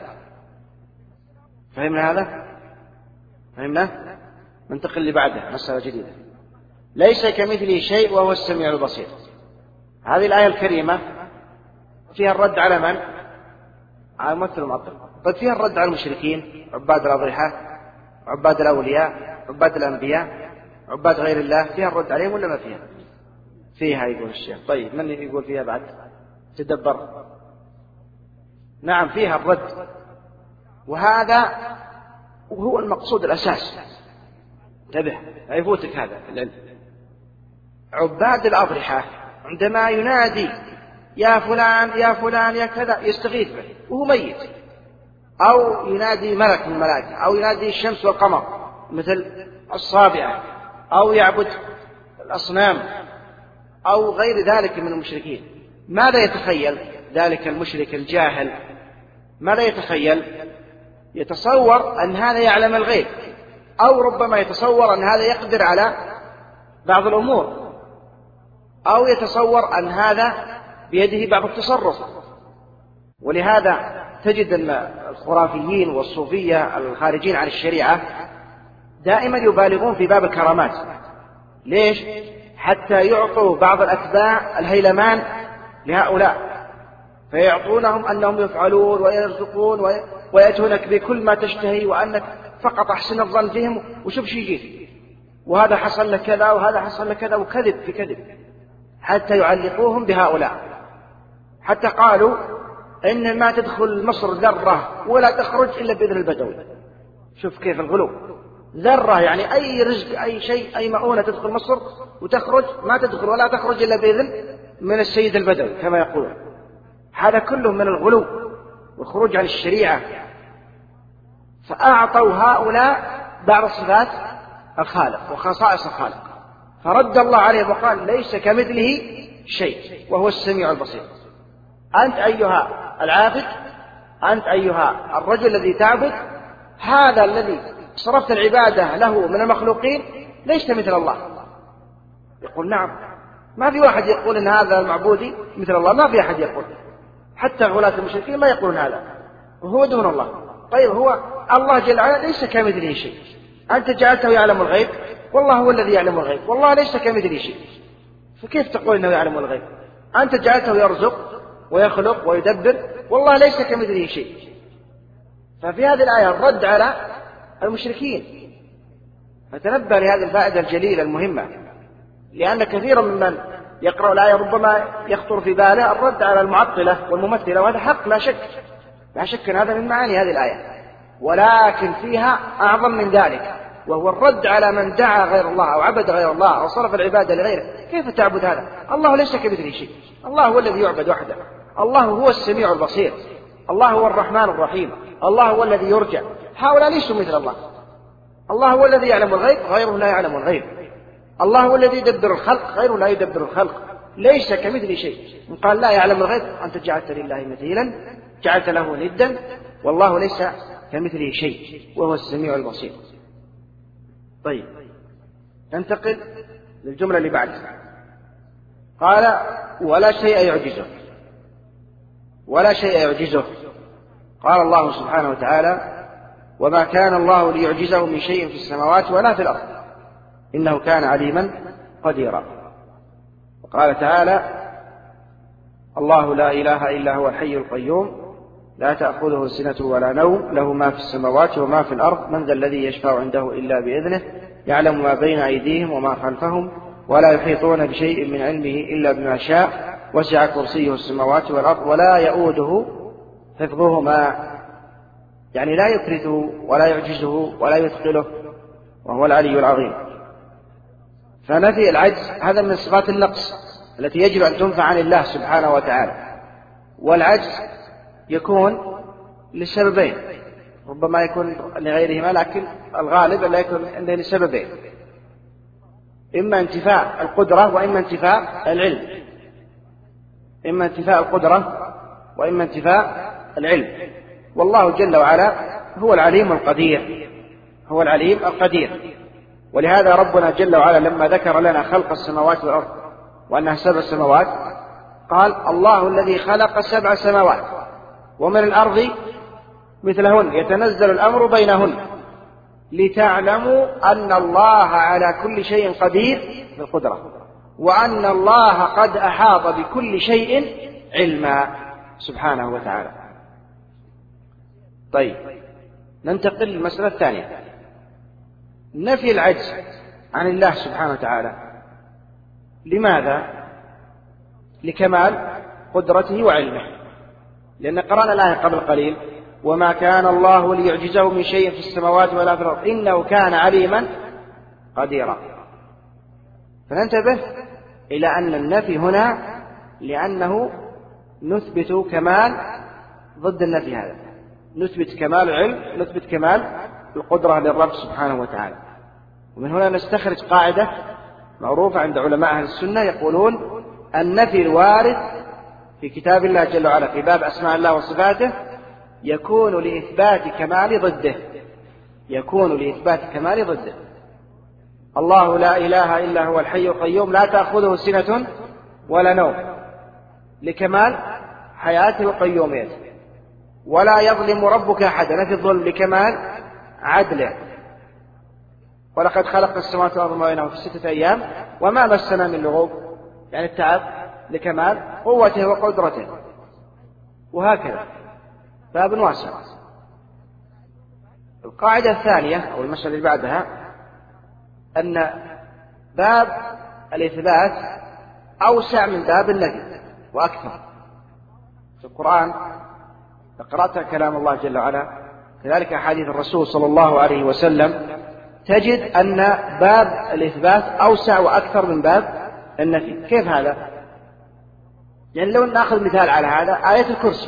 فهمنا هذا؟ فهمنا؟ ننتقل اللي بعده، مسألة جديدة. ليس كمثله شيء وهو السميع البصير. هذه الآية الكريمة فيها الرد على من؟ على ممثل المعطل. قد فيها الرد على المشركين، عباد الأضرحة، عباد الأولياء، عباد الأنبياء، عباد غير الله، فيها الرد عليهم ولا ما فيها؟ فيها يقول الشيخ. طيب من يقول فيها بعد؟ تدبر. نعم فيها الرد، وهذا وهو المقصود الأساس. انتبه لا يفوتك هذا العلم. عباد الأضرحة عندما ينادي يا فلان يا فلان يا كذا يستغيث به وهو ميت، أو ينادي ملك من الملائكة، أو ينادي الشمس والقمر مثل الصابئة، أو يعبد الأصنام أو غير ذلك من المشركين. ماذا يتخيل ذلك المشرك الجاهل؟ ماذا يتخيل؟ يتصور أن هذا يعلم الغيب، أو ربما يتصور أن هذا يقدر على بعض الأمور، أو يتصور أن هذا بيده بعض التصرف. ولهذا تجد أن الخرافيين والصوفية الخارجين عن الشريعة دائما يبالغون في باب الكرامات. ليش؟ حتى يعطوا بعض الأتباع الهيلمان لهؤلاء، فيعطونهم أنهم يفعلون ويرزقون ويأتونك بكل ما تشتهي، وأنك فقط أحسن الظن بهم وشوف شي يجيك، وهذا حصل لك كذا وهذا حصل لك كذا، وكذب في كذب، حتى يعلقوهم بهؤلاء. حتى قالوا إن ما تدخل مصر ذرة ولا تخرج إلا بإذن البدوي. شوف كيف الغلو، ذرة يعني أي رزق أي شيء أي مؤونة تدخل مصر وتخرج ما تدخل ولا تخرج إلا بإذن من السيد البدوي كما يقولون. هذا كله من الغلو والخروج عن الشريعة. فأعطوا هؤلاء بعض صفات الخالق وخصائص الخالق، فرد الله عليه وقال ليس كمثله شيء وهو السميع البصير. أنت أيها العابد، أنت أيها الرجل الذي تعبد، هذا الذي صرفت العبادة له من المخلوقين ليس مثل الله. يقول نعم، ما في واحد يقول إن هذا المعبودي مثل الله، ما في أحد يقول، حتى غلاة المشركين ما يقولون هذا، وهو دون الله. طيب هو الله جل وعلا ليس كمثله شيء، أنت جعلته يعلم الغيب، والله هو الذي يعلم الغيب، والله ليس كمثله شيء، فكيف تقول إنه يعلم الغيب؟ أنت جعلته يرزق ويخلق ويدبر، والله ليس كمثله شيء. ففي هذه الآية الرد على المشركين. فتنبه لهذه الفائدة الجليلة المهمة. لأن كثيرا ممن يقرأ الآية ربما يخطر في باله الرد على المعطلة والممثلة، وهذا حق لا شك، لا شك أن هذا من معاني هذه الآية، ولكن فيها أعظم من ذلك، وهو الرد على من دعا غير الله أو عبد غير الله أو صرف العبادة لغيره. كيف تعبد هذا؟ الله ليس كمثله شيء، الله هو الذي يعبد وحده، الله هو السميع البصير، الله هو الرحمن الرحيم، الله هو الذي يرجى. هؤلاء ليسوا مثل الله. الله هو الذي يعلم الغيب، غيره لا يعلم الغيب. الله هو الذي يدبر الخلق، غيره لا يدبر الخلق، ليس كمثله شيء. من قال لا يعلم الغيب أنت جعلت لله مثيلا، جعلت له ندا، والله ليس كمثله شيء وهو السميع البصير. طيب، ننتقل للجملة اللي بعدها. قال ولا شيء يعجزه، ولا شيء يعجزه. قال الله سبحانه وتعالى وما كان الله ليعجزه من شيء في السماوات ولا في الأرض إنه كان عليما قديرا. وقال تعالى الله لا إله إلا هو الحي القيوم لا تأخذه سنة ولا نوم له ما في السماوات وما في الأرض من ذا الذي يشفع عنده إلا بإذنه يعلم ما بين أيديهم وما خلفهم ولا يحيطون بشيء من علمه إلا بما شاء وسع كرسيه السماوات والأرض ولا يؤوده حفظهما، يعني لا يكرثه ولا يعجزه ولا يثقله، وهو العلي العظيم. فنفي العجز هذا من صفات النقص التي يجب أن تنفع عن الله سبحانه وتعالى، والعجز يكون لسببين، ربما يكون لغيرهما، لكن الغالب لا يكون لسببين، إما انتفاء القدرة وإما انتفاء العلم، إما انتفاء القدرة وإما انتفاء العلم. والله جل وعلا هو العليم القدير، هو العليم القدير. ولهذا ربنا جل وعلا لما ذكر لنا خلق السماوات والأرض وأنها سبع سماوات قال الله الذي خلق سبع سماوات ومن الأرض مثلهن يتنزل الأمر بينهن لتعلموا أن الله على كل شيء قدير بالقدرة وأن الله قد أحاط بكل شيء علما سبحانه وتعالى. طيب، ننتقل للمسألة الثانية، نفي العجز عن الله سبحانه وتعالى. لماذا؟ لكمال قدرته وعلمه، لأن قرأنا الآية قبل قليل وما كان الله ليعجزه من شيء في السماوات ولا في الأرض إنه كان عليما قديرا. فننتبه إلى أن النفي هنا لأنه نثبت كمال ضد النفي هذا، نثبت كمال العلم، نثبت كمال القدرة للرب سبحانه وتعالى. ومن هنا نستخرج قاعدة معروفة عند علماء أهل السنة يقولون النفي الوارد في كتاب الله جل وعلا في باب أسماء الله وصفاته يكون لإثبات كمال ضده، يكون لإثبات كمال ضده. الله لا إله إلا هو الحي القيوم لا تأخذه سنة ولا نوم لكمال حياته وقيوميته، ولا يظلم ربك أحدا، نفي الظلم لكمال عدله، ولقد خلق السماوات والأرض وما بينهما في ستة أيام وما مسنا من لغوب، يعني التعب لكمال قوته وقدرته، وهكذا باب واسع. القاعدة الثانية أو المسألة اللي بعدها أن باب الإثبات أوسع من باب النفي وأكثر. في القرآن قرأت كلام الله جل وعلا كذلك أحاديث الرسول صلى الله عليه وسلم تجد أن باب الإثبات أوسع وأكثر من باب النفي. كيف هذا؟ يعني لو نأخذ مثال على هذا آية الكرسي،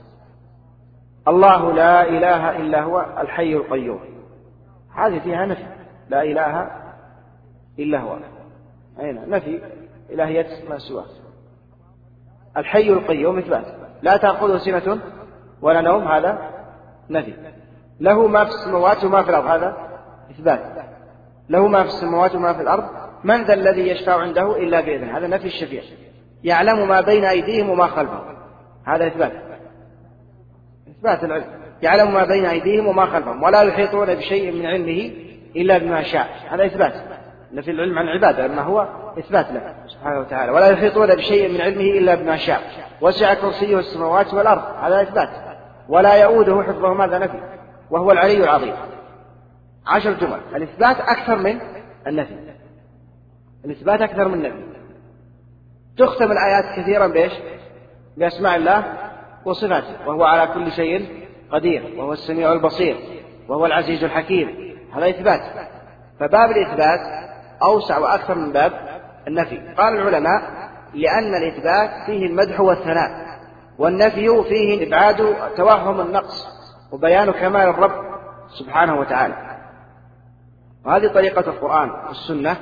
الله لا إله إلا هو الحي القيوم، هذه فيها نفي، لا إله إلا هو، أين نفي إلهية ما سواه. الحي القيوم إثبات، لا تأخذه سنة ولا نوم، هذا نفي. له ما في السماوات وما في الأرض، هذا إثبات. له ما في السماوات وما في الأرض من ذا الذي يشفع عنده إلا بإذنه، هذا نفي الشفيع. يعلم ما بين أيديهم وما خلفهم، هذا إثبات، إثبات العلم. يعلم ما بين أيديهم وما خلفهم ولا يحيطون بشيء من علمه إلا بما شاء، هذا إثبات. نفي العلم عن العبادة لما هو إثبات له سبحانه وتعالى. ولا يحيطون بشيء من علمه إلا بما شاء وسع كرسيه السماوات والأرض، هذا إثبات. ولا يؤوده حفظهما، هذا نفي، وهو العلي العظيم. عشر جمل، الإثبات أكثر من النفي. الإثبات أكثر من النفي. تختم الآيات كثيرا بإيش؟ بأسماء الله وصفاته، وهو على كل شيء قدير، وهو السميع البصير، وهو العزيز الحكيم. هذا إثبات. فباب الإثبات أوسع وأكثر من باب النفي. قال العلماء: لأن الإثبات فيه المدح والثناء، والنفي فيه إبعاد توهم النقص وبيان كمال الرب سبحانه وتعالى. وهذه طريقة القرآن والسنة.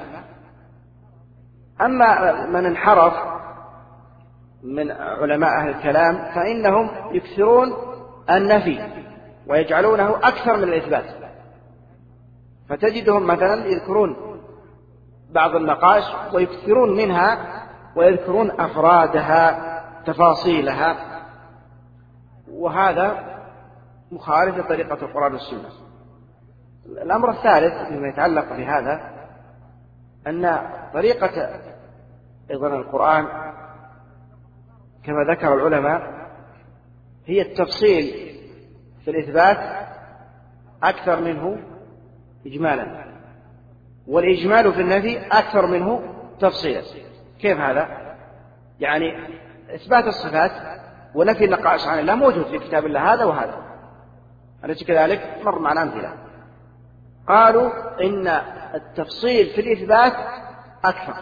أما من انحرف من علماء أهل الكلام فإنهم يكثرون النفي ويجعلونه أكثر من الإثبات، فتجدهم مثلا يذكرون بعض النقائص ويكثرون منها ويذكرون أفرادها تفاصيلها، وهذا مخالف لطريقة القرآن والسنة. الأمر الثالث فيما يتعلق بهذا أن طريقة أيضا القرآن كما ذكر العلماء هي التفصيل في الإثبات أكثر منه إجمالا، والإجمال في النفي أكثر منه تفصيلا. كيف هذا؟ يعني إثبات الصفات ونفي النقائص عن الله موجود في كتاب الله هذا وهذا، أليس كذلك؟ مر معنا أمثلة. قالوا إن التفصيل في الإثبات أكثر.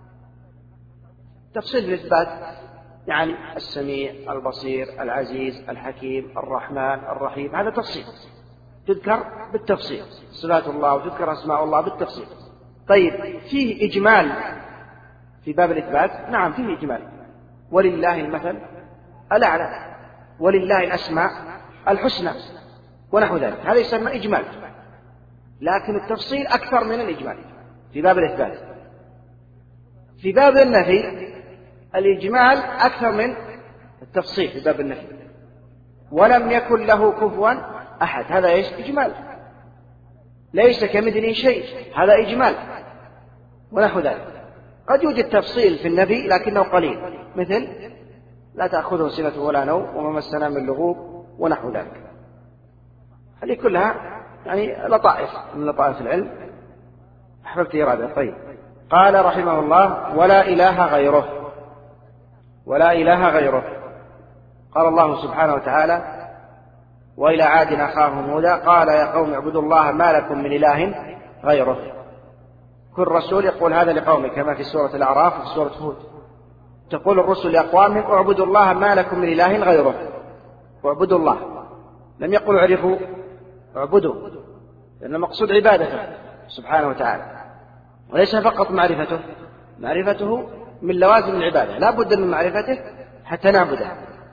تفصيل في الإثبات يعني السميع البصير العزيز الحكيم الرحمن الرحيم، هذا تفصيل تذكر بالتفصيل صفات الله وتذكر أسماء الله بالتفصيل. طيب فيه إجمال في باب الإثبات؟ نعم فيه إجمال. ولله المثل الأعلى، ولله الأسماء الحسنى ونحو ذلك، هذا يسمى إجمال. لكن التفصيل أكثر من الإجمال في باب الإثبات. في باب النفي الإجمال أكثر من التفصيل في باب النفي. ولم يكن له كفوا أحد، هذا إيش؟ إجمال. ليس كمثله شيء، هذا إجمال ونحو ذلك. قد يوجد تفصيل في النفي لكنه قليل، مثل لا تأخذه سنة ولا نوم وما مسنا من لغوب ونحو ذلك. هذه كلها يعني لطائف من لطائف العلم أحببت إرادة. طيب قال رحمه الله: ولا إله غيره. ولا إله غيره. قال الله سبحانه وتعالى: وإلى عاد أخاهم هودا قال يا قوم اعبدوا الله ما لكم من إله غيره. كل رسول يقول هذا لقومه كما في سورة الأعراف وفي سورة هود. تقول الرسل لأقوامهم اعبدوا الله ما لكم من إله غيره. واعبدوا الله، لم يقل اعرفوا، اعبدوا، لأن المقصود عبادته سبحانه وتعالى، وليس فقط معرفته. معرفته من لوازم العبادة، لا بد من معرفته حتى نعبده،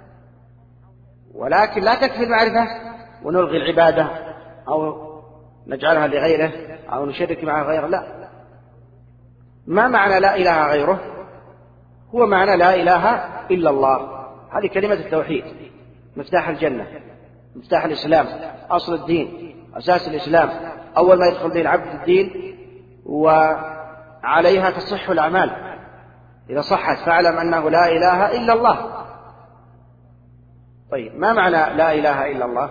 ولكن لا تكفي المعرفة ونلغي العبادة أو نجعلها لغيره أو نشرك معه غيره. لا. ما معنى لا إله غيره؟ هو معنى لا إله إلا الله. هذه كلمة التوحيد، مفتاح الجنة، مفتاح الإسلام، أصل الدين، أساس الإسلام، أول ما يدخل به العبد الدين، وعليها تصح الأعمال. إذا صحت فاعلم أنه لا إله إلا الله. طيب ما معنى لا إله إلا الله؟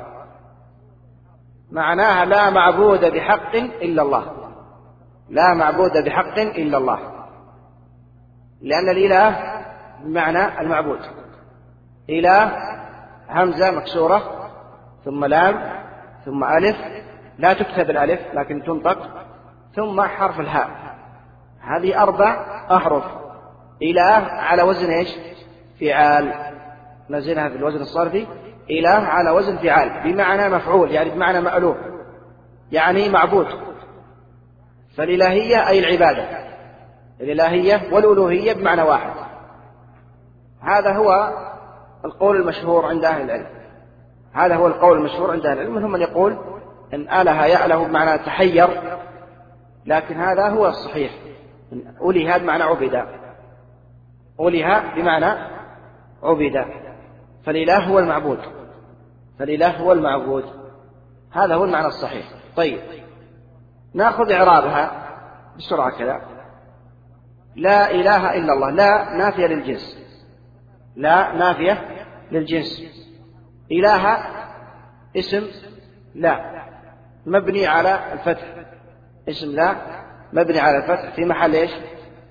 معناها لا معبود بحق إلا الله. لا معبود بحق إلا الله، لأن الإله بمعنى المعبود. إله همزة مكسورة ثم لام ثم ألف، لا تكتب الألف لكن تنطق، ثم حرف الهاء. هذه أربع أحرف. إله على وزن إيش؟ فعال، نزلها في الوزن الصرفي. إله على وزن فعال بمعنى مفعول، يعني بمعنى مألوف، يعني معبود. فالإلهية أي العبادة، الإلهية والألوهية بمعنى واحد. هذا هو القول المشهور عند أهل العلم. هذا هو القول المشهور عند أهل العلم. منهم من يقول إن آله يأله بمعنى تحير، لكن هذا هو الصحيح. أولها بمعنى عبدا، أولها بمعنى عبدا. فالإله هو المعبود، فالإله هو المعبود، هذا هو المعنى الصحيح. طيب نأخذ إعرابها بسرعة كذا. لا إله إلا الله، لا نافية للجنس، لا نافية للجنس. إله اسم لا مبني على الفتح، اسم لا مبني على الفتح في محل إيش؟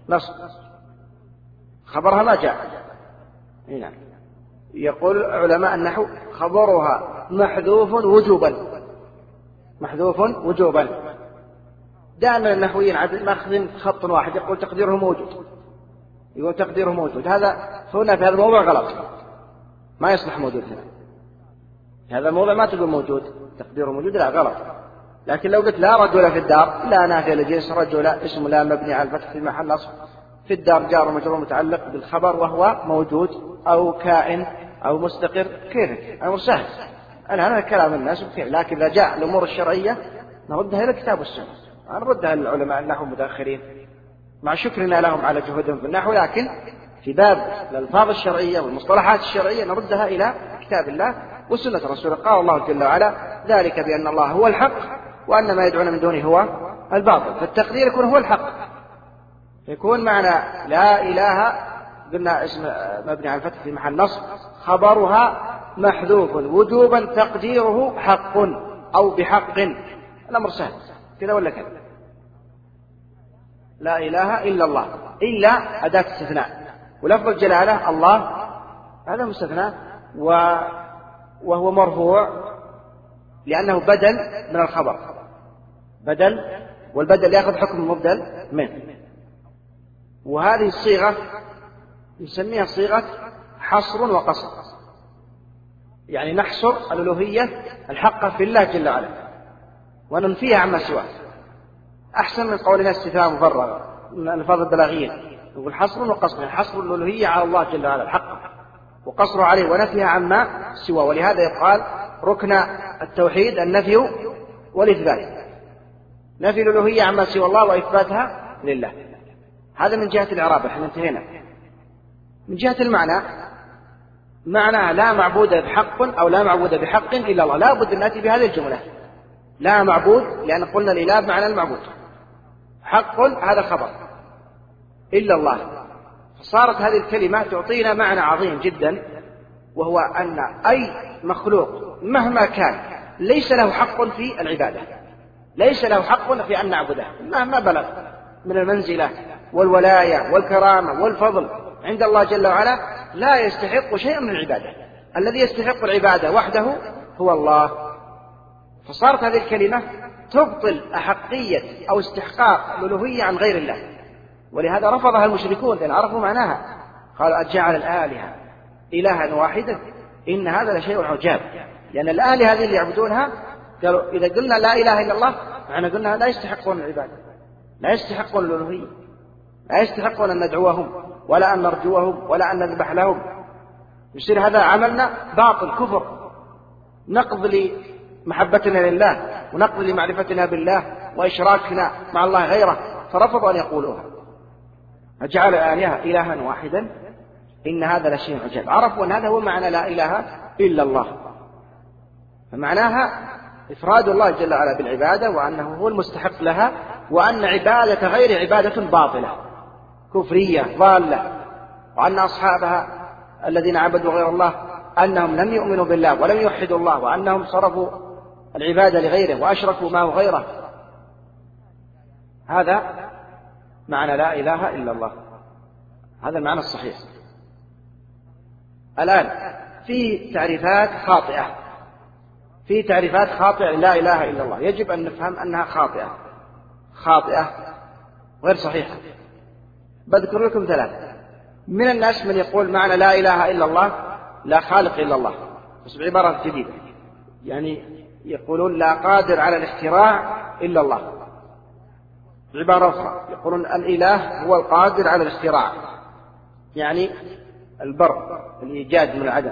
نصب، خبرها ما جاء. هنا يقول علماء النحو خبرها محذوف وجوبا، محذوف وجوبا. دائما النحويين ماخذين خط واحد يقول تقديره موجود، يقول تقديره موجود. هذا هنا في هذا الموضوع غلط، ما يصلح موجود هنا في هذا الموضوع، ما تقول موجود تقديره موجود، لا غلط. لكن لو قلت لا رجل في الدار، لا نافية للجنس، رجل اسم لا مبني على الفتح في محل نصب، في الدار جار ومجرور متعلق بالخبر وهو موجود أو كائن أو مستقر، كيف أمر سهل. أنا هذا كلام الناس كيف. لكن إذا جاء الأمور الشرعية نردها إلى الكتاب والسنة، نردها للعلماء النحو المتأخرين مع شكرنا لهم على جهودهم في النحو، لكن في باب الألفاظ الشرعية والمصطلحات الشرعية نردها إلى كتاب الله وسنة رسوله. قال الله جل وعلا ذلك بأن الله هو الحق وأن ما يدعون من دونه هو الباطل. فالتقدير يكون هو الحق، يكون معنى لا إله، قلنا اسم مبني على الفتح في محل نصب، خبرها محذوف وجوبا تقديره حق أو بحق. الأمر سهل كذا ولا كذا. لا إله إلا الله، إلا أداة استثناء، ولفظ الجلالة الله هذا مستثنى وهو مرفوع لأنه بدل من الخبر، بدل، والبدل يأخذ حكم المبدل منه. وهذه الصيغة نسميها صيغة حصر وقصر، يعني نحصر الألوهية الحقة في الله جل وعلا وننفيها عما سواه. أحسن من قولنا استثناء مفرغ من الألفاظ البلاغية، نقول حصر وقصر، يعني حصر الألوهية على الله جل وعلا الحقة وقصر عليه ونفيها عما سواه. ولهذا يقال ركن التوحيد النفي والإثبات، نفي الألوهية عما سوى الله وإثباتها لله. هذا من جهة الإعراب، احنا انتهينا. من جهة المعنى، معنى لا معبود بحق أو لا معبود بحق إلا الله، لا بد أن نأتي بهذه الجملة، لا معبود، لأن قلنا الإله بمعنى المعبود، حق هذا خبر، إلا الله. فصارت هذه الكلمة تعطينا معنى عظيم جدا، وهو أن أي مخلوق مهما كان ليس له حق في العبادة، ليس له حق في أن نعبده مهما بلغ من المنزلة والولاية والكرامة والفضل عند الله جل وعلا، لا يستحق شيئا من العبادة. الذي يستحق العبادة وحده هو الله. فصارت هذه الكلمة تبطل أحقية أو استحقاق الألوهية عن غير الله، ولهذا رفضها المشركون لأن عرفوا معناها، قالوا أجعل الآلهة إلها واحدا إن هذا لشيء عجاب. لأن الآلهة هذه اللي يعبدونها قالوا إذا قلنا لا إله إلا الله معنى قلنا لا يستحقون العبادة، لا يستحقون الألوهية، لا يستحقون أن ندعوهم ولا أن نرجوهم ولا أن نذبح لهم. يصير هذا عملنا باطل كفر، نقض لمحبتنا لله ونقض لمعرفتنا بالله وإشراكنا مع الله غيره، فرفضوا أن يقولوها. أجعل الآلهة إلها واحدا إن هذا لشيء عجاب. عرفوا أن هذا هو معنى لا إله إلا الله، فمعناها إفراد الله جل وعلا بالعبادة، وأنه هو المستحق لها، وأن عبادة غير عبادة باطلة كفرية ضالة، وأن أصحابها الذين عبدوا غير الله أنهم لم يؤمنوا بالله ولم يوحدوا الله، وأنهم صرفوا العبادة لغيره وأشركوا معه غيره. هذا معنى لا إله إلا الله، هذا المعنى الصحيح. الآن في تعريفات خاطئة، في تعريفات خاطئة لا إله إلا الله، يجب أن نفهم أنها خاطئة، خاطئة غير صحيحة. بذكر لكم ثلاثة. من الناس من يقول معنى لا إله إلا الله لا خالق إلا الله، بس بعبارة جديدة، يعني يقولون لا قادر على الاختراع إلا الله. بعبارة أخرى يقولون الإله هو القادر على الاختراع، يعني البر، الإيجاد من العدم.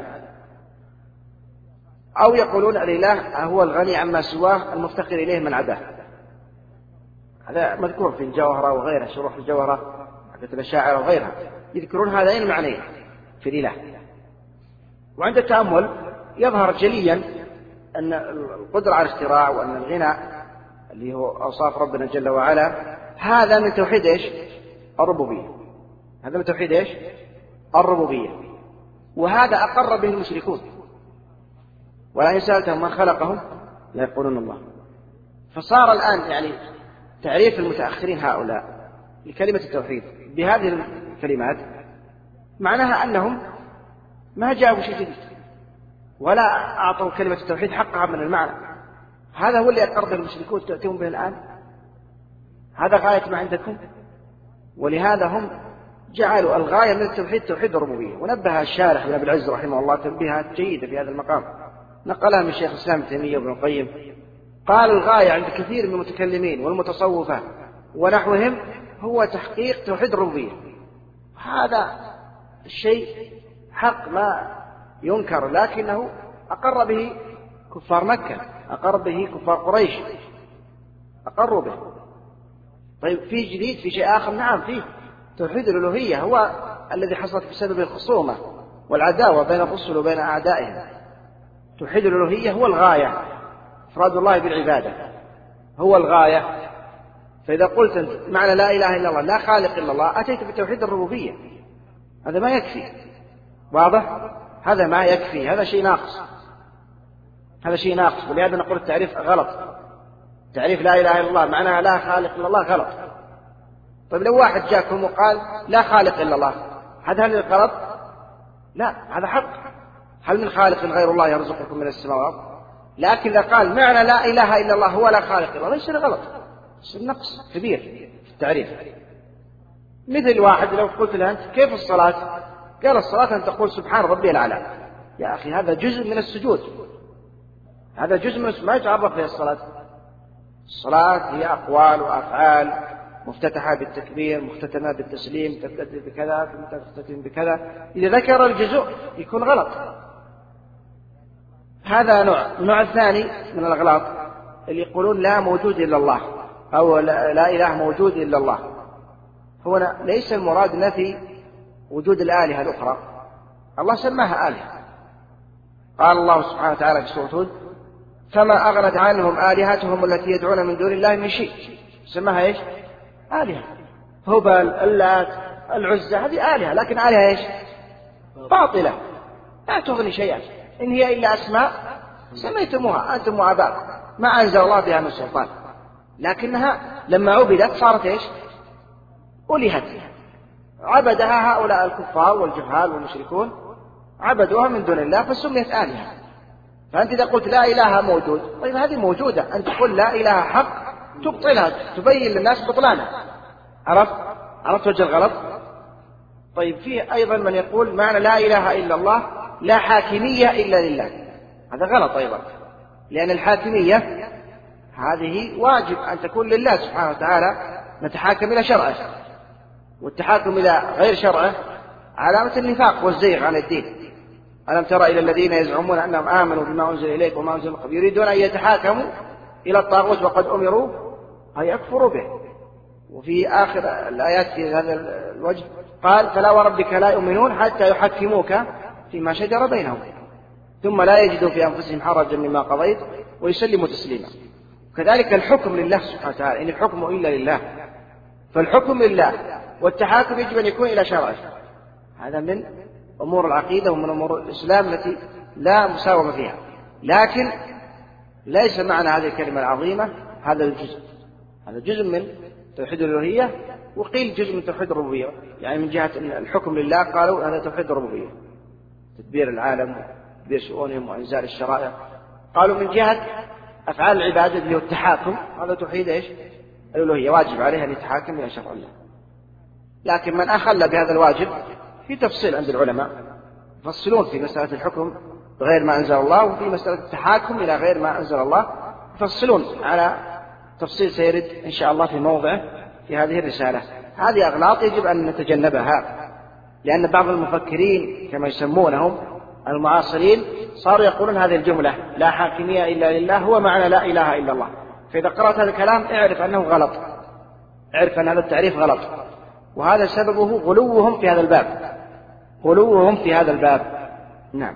أو يقولون الإله هو الغني عما سواه المفتقر إليه من عداه. هذا مذكور في الجوهرة وغيرها، شروح الجوهرة حقت الأشاعرة وغيرها، يذكرون هذين المعنيين في الإله. وعند التأمل يظهر جليا أن القدرة على الاختراع وأن الغنى اللي هو أوصاف ربنا جل وعلا هذا من توحيد إيش؟ الربوبية. هذا من توحيد إيش؟ الربوبية. وهذا أقر به المشركون، ولئن سألتهم من خلقهم لا يقولون الله. فصار الآن يعني تعريف المتأخرين هؤلاء لكلمة التوحيد بهذه الكلمات معناها أنهم ما جابوا شيء جديد ولا أعطوا كلمة التوحيد حقها من المعنى. هذا هو اللي أقر به المشركون تأتون به الآن، هذا غاية ما عندكم. ولهذا هم جعلوا الغاية من التوحيد توحيد الربوبية. ونبه الشارح ابن أبي العز رحمه الله تنبيهات جيدة في هذا المقام نقلها من شيخ الإسلام ابن تيمية وابن القيم. قال الغاية عند كثير من المتكلمين والمتصوفة ونحوهم هو تحقيق توحيد الربوبية. هذا الشيء حق لا ينكر، لكنه أقر به كفار مكة، أقر به كفار قريش، أقروا به. طيب في جديد في شيء آخر؟ نعم فيه. توحيد الألوهية هو الذي حصلت بسبب الخصومة والعداوة بين الرسل وبين أعدائهم. توحيد الألوهية هو الغاية، إفراد الله بالعبادة هو الغاية. فإذا قلت أنت معنى لا إله إلا الله لا خالق إلا الله أتيت بتوحيد الربوبية، هذا ما يكفي. واضح؟ هذا ما يكفي، هذا شيء ناقص، هذا شيء ناقص. ولهذا نقول التعريف غلط. تعريف لا إله إلا الله معناها لا خالق إلا الله غلط. طيب لو واحد جاكم وقال لا خالق إلا الله، هذا هل غلط؟ لا، هذا حق. هل من خالق غير الله يرزقكم من السماوات؟ لكن إذا قال معنى لا إله إلا الله هو لا خالق إلا الله ليس غلط، بس نقص كبير في التعريف. مثل واحد لو قلت له أنت كيف الصلاة؟ قال الصلاة أن تقول سبحان ربي الأعلى. يا أخي هذا جزء من السجود، هذا جزء من ما يتعرف به الصلاة. الصلاة هي أقوال وأفعال مفتتحة بالتكبير مختتمة بالتسليم، تبتدئ بكذا تختتم بكذا. إذا ذكر الجزء يكون غلط. هذا نوع. النوع الثاني من الأغلاط اللي يقولون لا موجود إلا الله، أو لا, لا إله موجود إلا الله. هو ليس المراد نفي وجود الآلهة الأخرى، الله سماها آلهة. قال الله سبحانه وتعالى في سورة هود فما أغنت عنهم آلهتهم التي يدعون من دون الله من شيء. سماها إيش؟ آلهة. هبل، اللات، العزة، هذه آلهة، لكن آلهة إيش؟ باطلة لا تغني شيئا، إن هي إلا أسماء سميتموها أنتم وآباؤكم ما أنزل الله بها من سلطان، لكنها لما عبدت صارت إيش؟ ألهت. عبدها هؤلاء الكفار والجهال والمشركون، عبدوها من دون الله فسميت آلهة. فأنت إذا قلت لا إله موجود، طيب هذه موجودة، أن تقول لا إله حق تبطلها، تبين للناس بطلانها. عرفت؟ عرفت وجه الغلط؟ طيب فيه أيضا من يقول معنى لا إله إلا الله لا حاكمية إلا لله. هذا غلط أيضا، لأن الحاكمية هذه واجب أن تكون لله سبحانه وتعالى، نتحاكم إلى شرعه، والتحاكم إلى غير شرعه علامة النفاق والزيغ عن الدين. ألم ترى إلى الذين يزعمون أنهم آمنوا بما أنزل إليك وما أنزل من قبل يريدون أن يتحاكموا إلى الطاغوت وقد أمروا أن يكفروا به. وفي آخر الآيات في هذا الوجه قال فلا وربك لا يؤمنون حتى يحكموك فيما شجر بينهم ثم لا يجدوا في أنفسهم حرجا مما قضيت ويسلموا تسليما. كذلك الحكم لله سبحانه وتعالى، إن الحكم إلا لله، فالحكم لله والتحاكم يجب أن يكون إلى شرعه. هذا من أمور العقيدة ومن أمور الإسلام التي لا مساومة فيها. لكن ليس معنى هذه الكلمة العظيمة هذا الجزء، هذا جزء من توحيد الألوهية، وقيل جزء من توحيد الربوبية. يعني من جهة الحكم لله قالوا هذا توحيد الربوبية، تدبير العالم وتدبير شؤونهم وإنزال الشرائع. قالوا من جهة أفعال العبادة اللي هو التحاكم هذا توحيد إيش؟ الألوهية، واجب عليها أن يتحاكم إلى شرع الله. لكن من أخل بهذا الواجب في تفصيل عند العلماء، يفصلون في مسألة الحكم بغير ما أنزل الله وفي مسألة التحاكم إلى غير ما أنزل الله، يفصلون على تفصيل سيرد إن شاء الله في موضعه في هذه الرسالة. هذه أغلاط يجب أن نتجنبها، لأن بعض المفكرين كما يسمونهم المعاصرين صاروا يقولون هذه الجملة لا حاكمية إلا لله هو معنى لا إله إلا الله. فإذا قرأت هذا الكلام اعرف أنه غلط، اعرف أن هذا التعريف غلط، وهذا سببه غلوهم في هذا الباب، غلوهم في هذا الباب. نعم.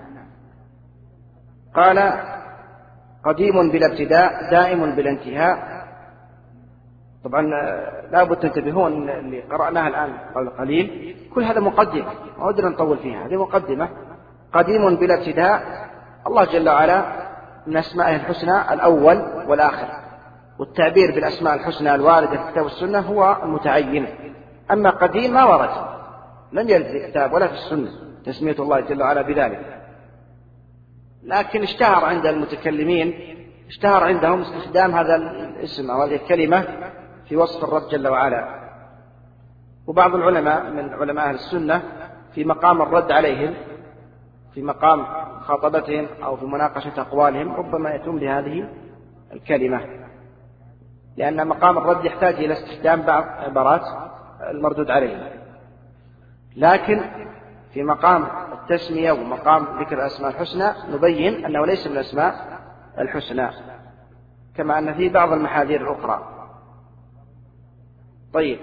قال قديم بلا ابتداء دائم بلا انتهاء. طبعا لا بد تنتبهون اللي قرأناها الآن قبل قليل كل هذا مقدمة، ما أدري نطول فيها، هذه مقدمة. قديم بلا ابتداء، الله جل وعلا من أسمائه الحسنى الأول والآخر، والتعبير بالأسماء الحسنى الواردة في الكتاب والسنة هو المتعين، أما قديم ما ورد، لم يرد في الكتاب ولا في السنة تسمية الله جل وعلا بذلك، لكن اشتهر عند المتكلمين، اشتهر عندهم استخدام هذا الاسم أو هذه الكلمة في وصف الرب جل وعلا. وبعض العلماء من علماء أهل السنة في مقام الرد عليهم، في مقام خاطبتهم أو في مناقشة أقوالهم، ربما يأتون بهذه الكلمة، لأن مقام الرد يحتاج إلى استخدام بعض عبارات المردود عليهم. لكن في مقام التسمية ومقام ذكر الأسماء الحسنى نبين أنه ليس من الأسماء الحسنى، كما أن في بعض المحاذير الأخرى. طيب،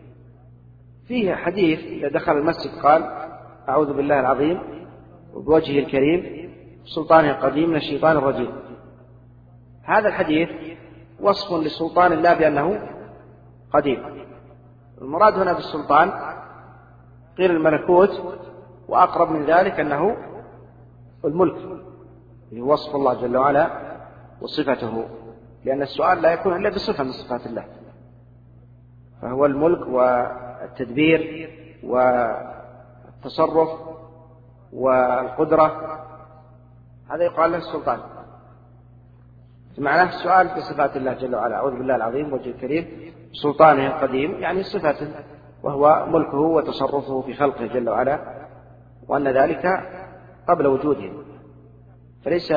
فيه حديث إذا دخل المسجد قال أعوذ بالله العظيم وبوجهه الكريم سلطانه القديم من الشيطان الرجيم. هذا الحديث وصف لسلطان الله بأنه قديم. المراد هنا بالسلطان قيل الملكوت، وأقرب من ذلك أنه الملك، هو وصف الله جل وعلا وصفته، لأن السؤال لا يكون إلا بصفة من صفات الله، فهو الملك والتدبير والتصرف والقدرة، هذا يقال له السلطان. معناه السؤال بصفات الله جل وعلا، أعوذ بالله العظيم وجه الكريم سلطانه القديم، يعني صفاته وهو ملكه وتصرفه في خلقه جل وعلا، وأن ذلك قبل وجوده. فليس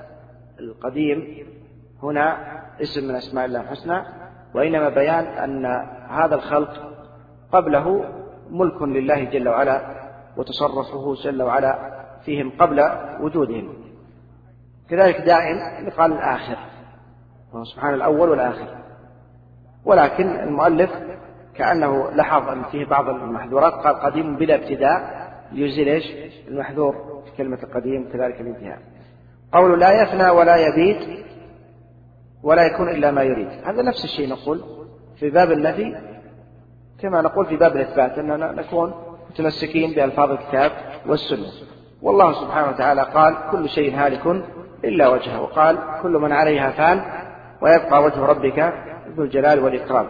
القديم هنا اسم من أسماء الله الحسنى، وإنما بيان أن هذا الخلق قبله ملك لله جل وعلا وتصرفه جل وعلا فيهم قبل وجودهم. كذلك دائم يقال الآخر، وهو سبحانه الأول والآخر، ولكن المؤلف كأنه لاحظ أن فيه بعض المحذورات، قال قديم بلا ابتداء ليزيل ايش المحذور في كلمة القديم، كذلك الانتهاء. قول لا يفنى ولا يبيد ولا يكون إلا ما يريد، هذا نفس الشيء نقول في باب النفي كما نقول في باب الإثبات، أننا نكون متمسكين بألفاظ الكتاب والسنة. والله سبحانه وتعالى قال كل شيء هالك إلا وجهه، وقال كل من عليها فان ويبقى وجه ربك ذو الجلال والإكرام.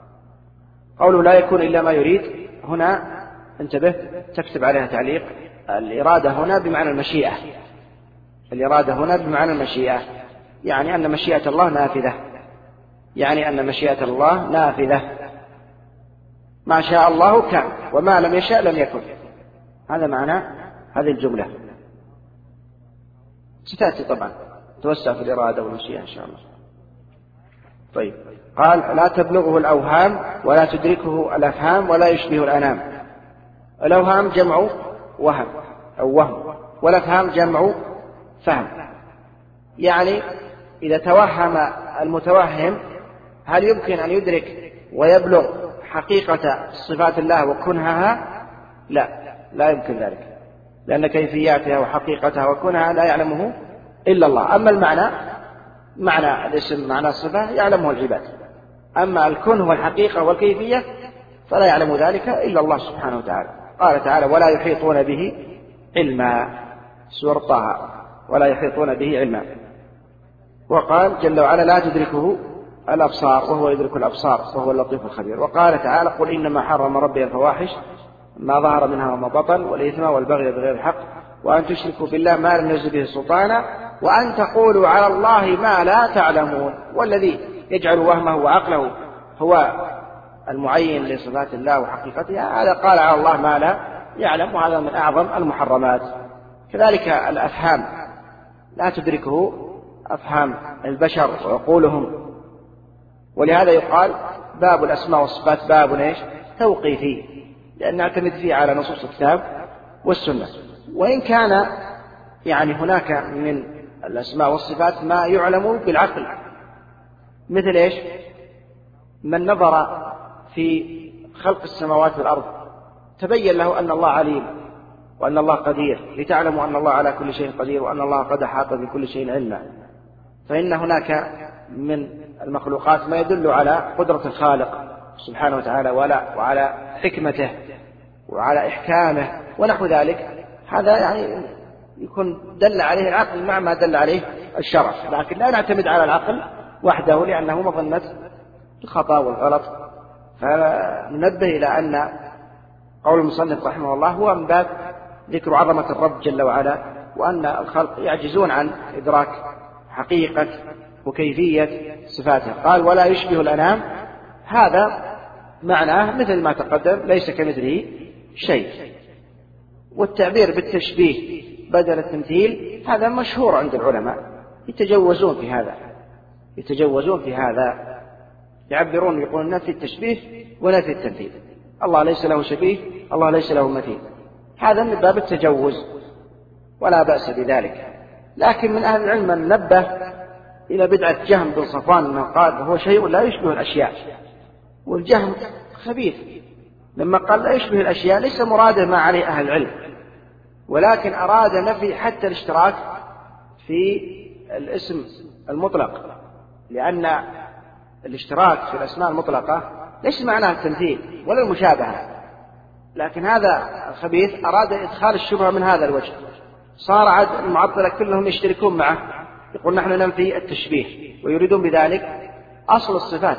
قوله لا يكون إلا ما يريد، هنا انتبه تكتب عليها تعليق، الإرادة هنا بمعنى المشيئة، الإرادة هنا بمعنى المشيئة، يعني أن مشيئة الله نافذة، يعني أن مشيئة الله نافذة، ما شاء الله كان وما لم يشاء لم يكن، هذا معنى هذه الجملة. ستأتي طبعا توسع في الإرادة والمشيئة إن شاء الله. طيب، قال لا تبلغه الأوهام ولا تدركه الأفهام ولا يشبه الأنام. الأوهام جمع وهم أو وهم، والأفهام جمع فهم، يعني إذا توهم المتوهم هل يمكن أن يدرك ويبلغ حقيقة صفات الله وكنهها؟ لا، لا يمكن ذلك، لأن كيفياتها وحقيقتها وكنهها لا يعلمه إلا الله. أما المعنى، معنى الاسم معنى الصفة يعلمه العباد، أما الكنه والحقيقة والكيفية فلا يعلم ذلك إلا الله سبحانه وتعالى. قال تعالى ولا يحيطون به علما، سورة طه، ولا يحيطون به علما. وقال جل وعلا لا تدركه الأبصار وهو يدرك الأبصار وهو اللطيف الخبير. وقال تعالى قل إنما حرم ربي الفواحش ما ظهر منها وما بطن والإثم والبغي بغير الحق وأن تشركوا بالله ما لم ينزل به سلطانا وأن تقولوا على الله ما لا تعلمون. والذي يجعل وهمه وعقله هو المعين لصفات الله وحقيقتها، هذا قال على الله ما لا يعلم، وهذا من أعظم المحرمات. كذلك الأفهام لا تدركه أفهام البشر وعقولهم، ولهذا يقال باب الأسماء والصفات باب ايش توقيفي، لأن نعتمد فيه على نصوص الكتاب والسنة. وإن كان يعني هناك من الأسماء والصفات ما يعلم بالعقل، مثل ايش من نظر في خلق السماوات والأرض تبين له أن الله عليم وأن الله قدير، لتعلموا أن الله على كل شيء قدير وأن الله قد أحاط بكل شيء علما. فإن هناك من المخلوقات ما يدل على قدرة الخالق سبحانه وتعالى وعلى حكمته وعلى إحكامه ونحو ذلك، هذا يعني يكون دل عليه العقل مع ما دل عليه الشرع، لكن لا نعتمد على العقل وحده لأنه مظنة الخطأ والغلط فننبه إلى أن قول المصنف رحمه الله هو من باب ذكر عظمة الرب جل وعلا، وأن الخلق يعجزون عن إدراك حقيقة وكيفية صفاته. قال ولا يشبه الأنام، هذا معناه مثل ما تقدم ليس كمثله شيء. والتعبير بالتشبيه بدل التمثيل هذا مشهور عند العلماء، يتجوزون في هذا يتجوزون في هذا يعبرون يقولون نفي التشبيه ونفي التمثيل، الله ليس له شبيه، الله ليس له مثيل، هذا من باب التجوز ولا بأس بذلك. لكن من أهل العلم من نبه إلى بدعة جهم بن صفوان أنه قال هو شيء لا يشبه الأشياء، والجهم خبيث لما قال لا يشبه الأشياء ليس مراده ما عليه أهل العلم، ولكن أراد نفي حتى الاشتراك في الاسم المطلق، لأن الاشتراك في الأسماء المطلقة ليس معناه التمثيل ولا المشابهة، لكن هذا الخبيث أراد إدخال الشبهة من هذا الوجه، صار عاد المعطلة كلهم يشتركون معه، يقول نحن ننفي التشبيه ويريدون بذلك أصل الصفات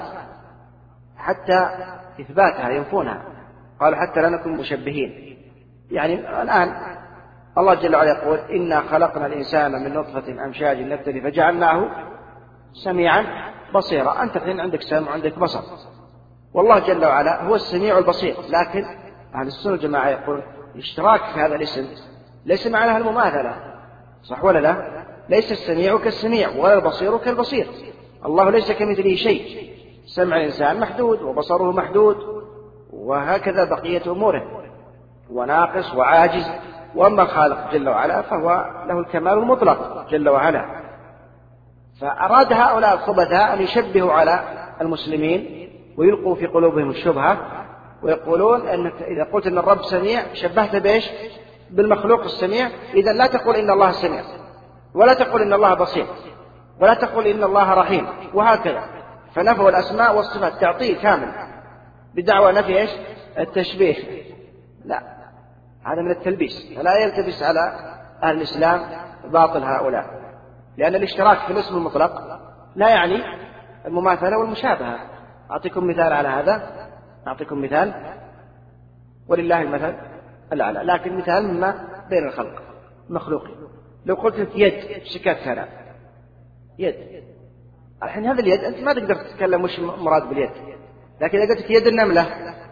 حتى إثباتها ينفونها، قالوا حتى لا نكون مشبهين. يعني الآن الله جل وعلا يقول إنا خلقنا الإنسان من نطفة أمشاج نبتلي فجعلناه سميعا بصيرا. أنت الحين عندك سمع وعندك بصر، والله جل وعلا هو السميع البصير، لكن أهل السنة والجماعة يقول الاشتراك في هذا الاسم ليس معناها المماثلة، صح ولا لا؟ ليس السميع كالسميع ولا البصير كالبصير، الله ليس كمثله شيء، سمع الإنسان محدود وبصره محدود وهكذا بقية أموره، وناقص وعاجز، وأما الخالق جل وعلا فهو له الكمال المطلق جل وعلا. فأراد هؤلاء الخبثاء أن يشبهوا على المسلمين ويلقوا في قلوبهم الشبهة، ويقولون أنك إذا قلت أن الرب سميع شبهت بإيش؟ بالمخلوق السميع، إذا لا تقول إن الله سميع، ولا تقول إن الله بصير، ولا تقول إن الله رحيم، وهكذا. فنفوا الأسماء والصفات تعطيل كامل بدعوى نفي إيش؟ التشبيه. لا، هذا من التلبيس، فلا يلتبس على أهل الإسلام باطل هؤلاء، لأن الاشتراك في الاسم المطلق لا يعني المماثلة والمشابهة. أعطيكم مثال على هذا، أعطيكم مثال ولله المثل الأعلى، لكن مثال مما بين الخلق مخلوقي. لو قلت لك يد شكاكة أنا يد، الحين هذا اليد أنت ما تقدر تتكلم وش مراد باليد، لكن إذا قلت لك يد النملة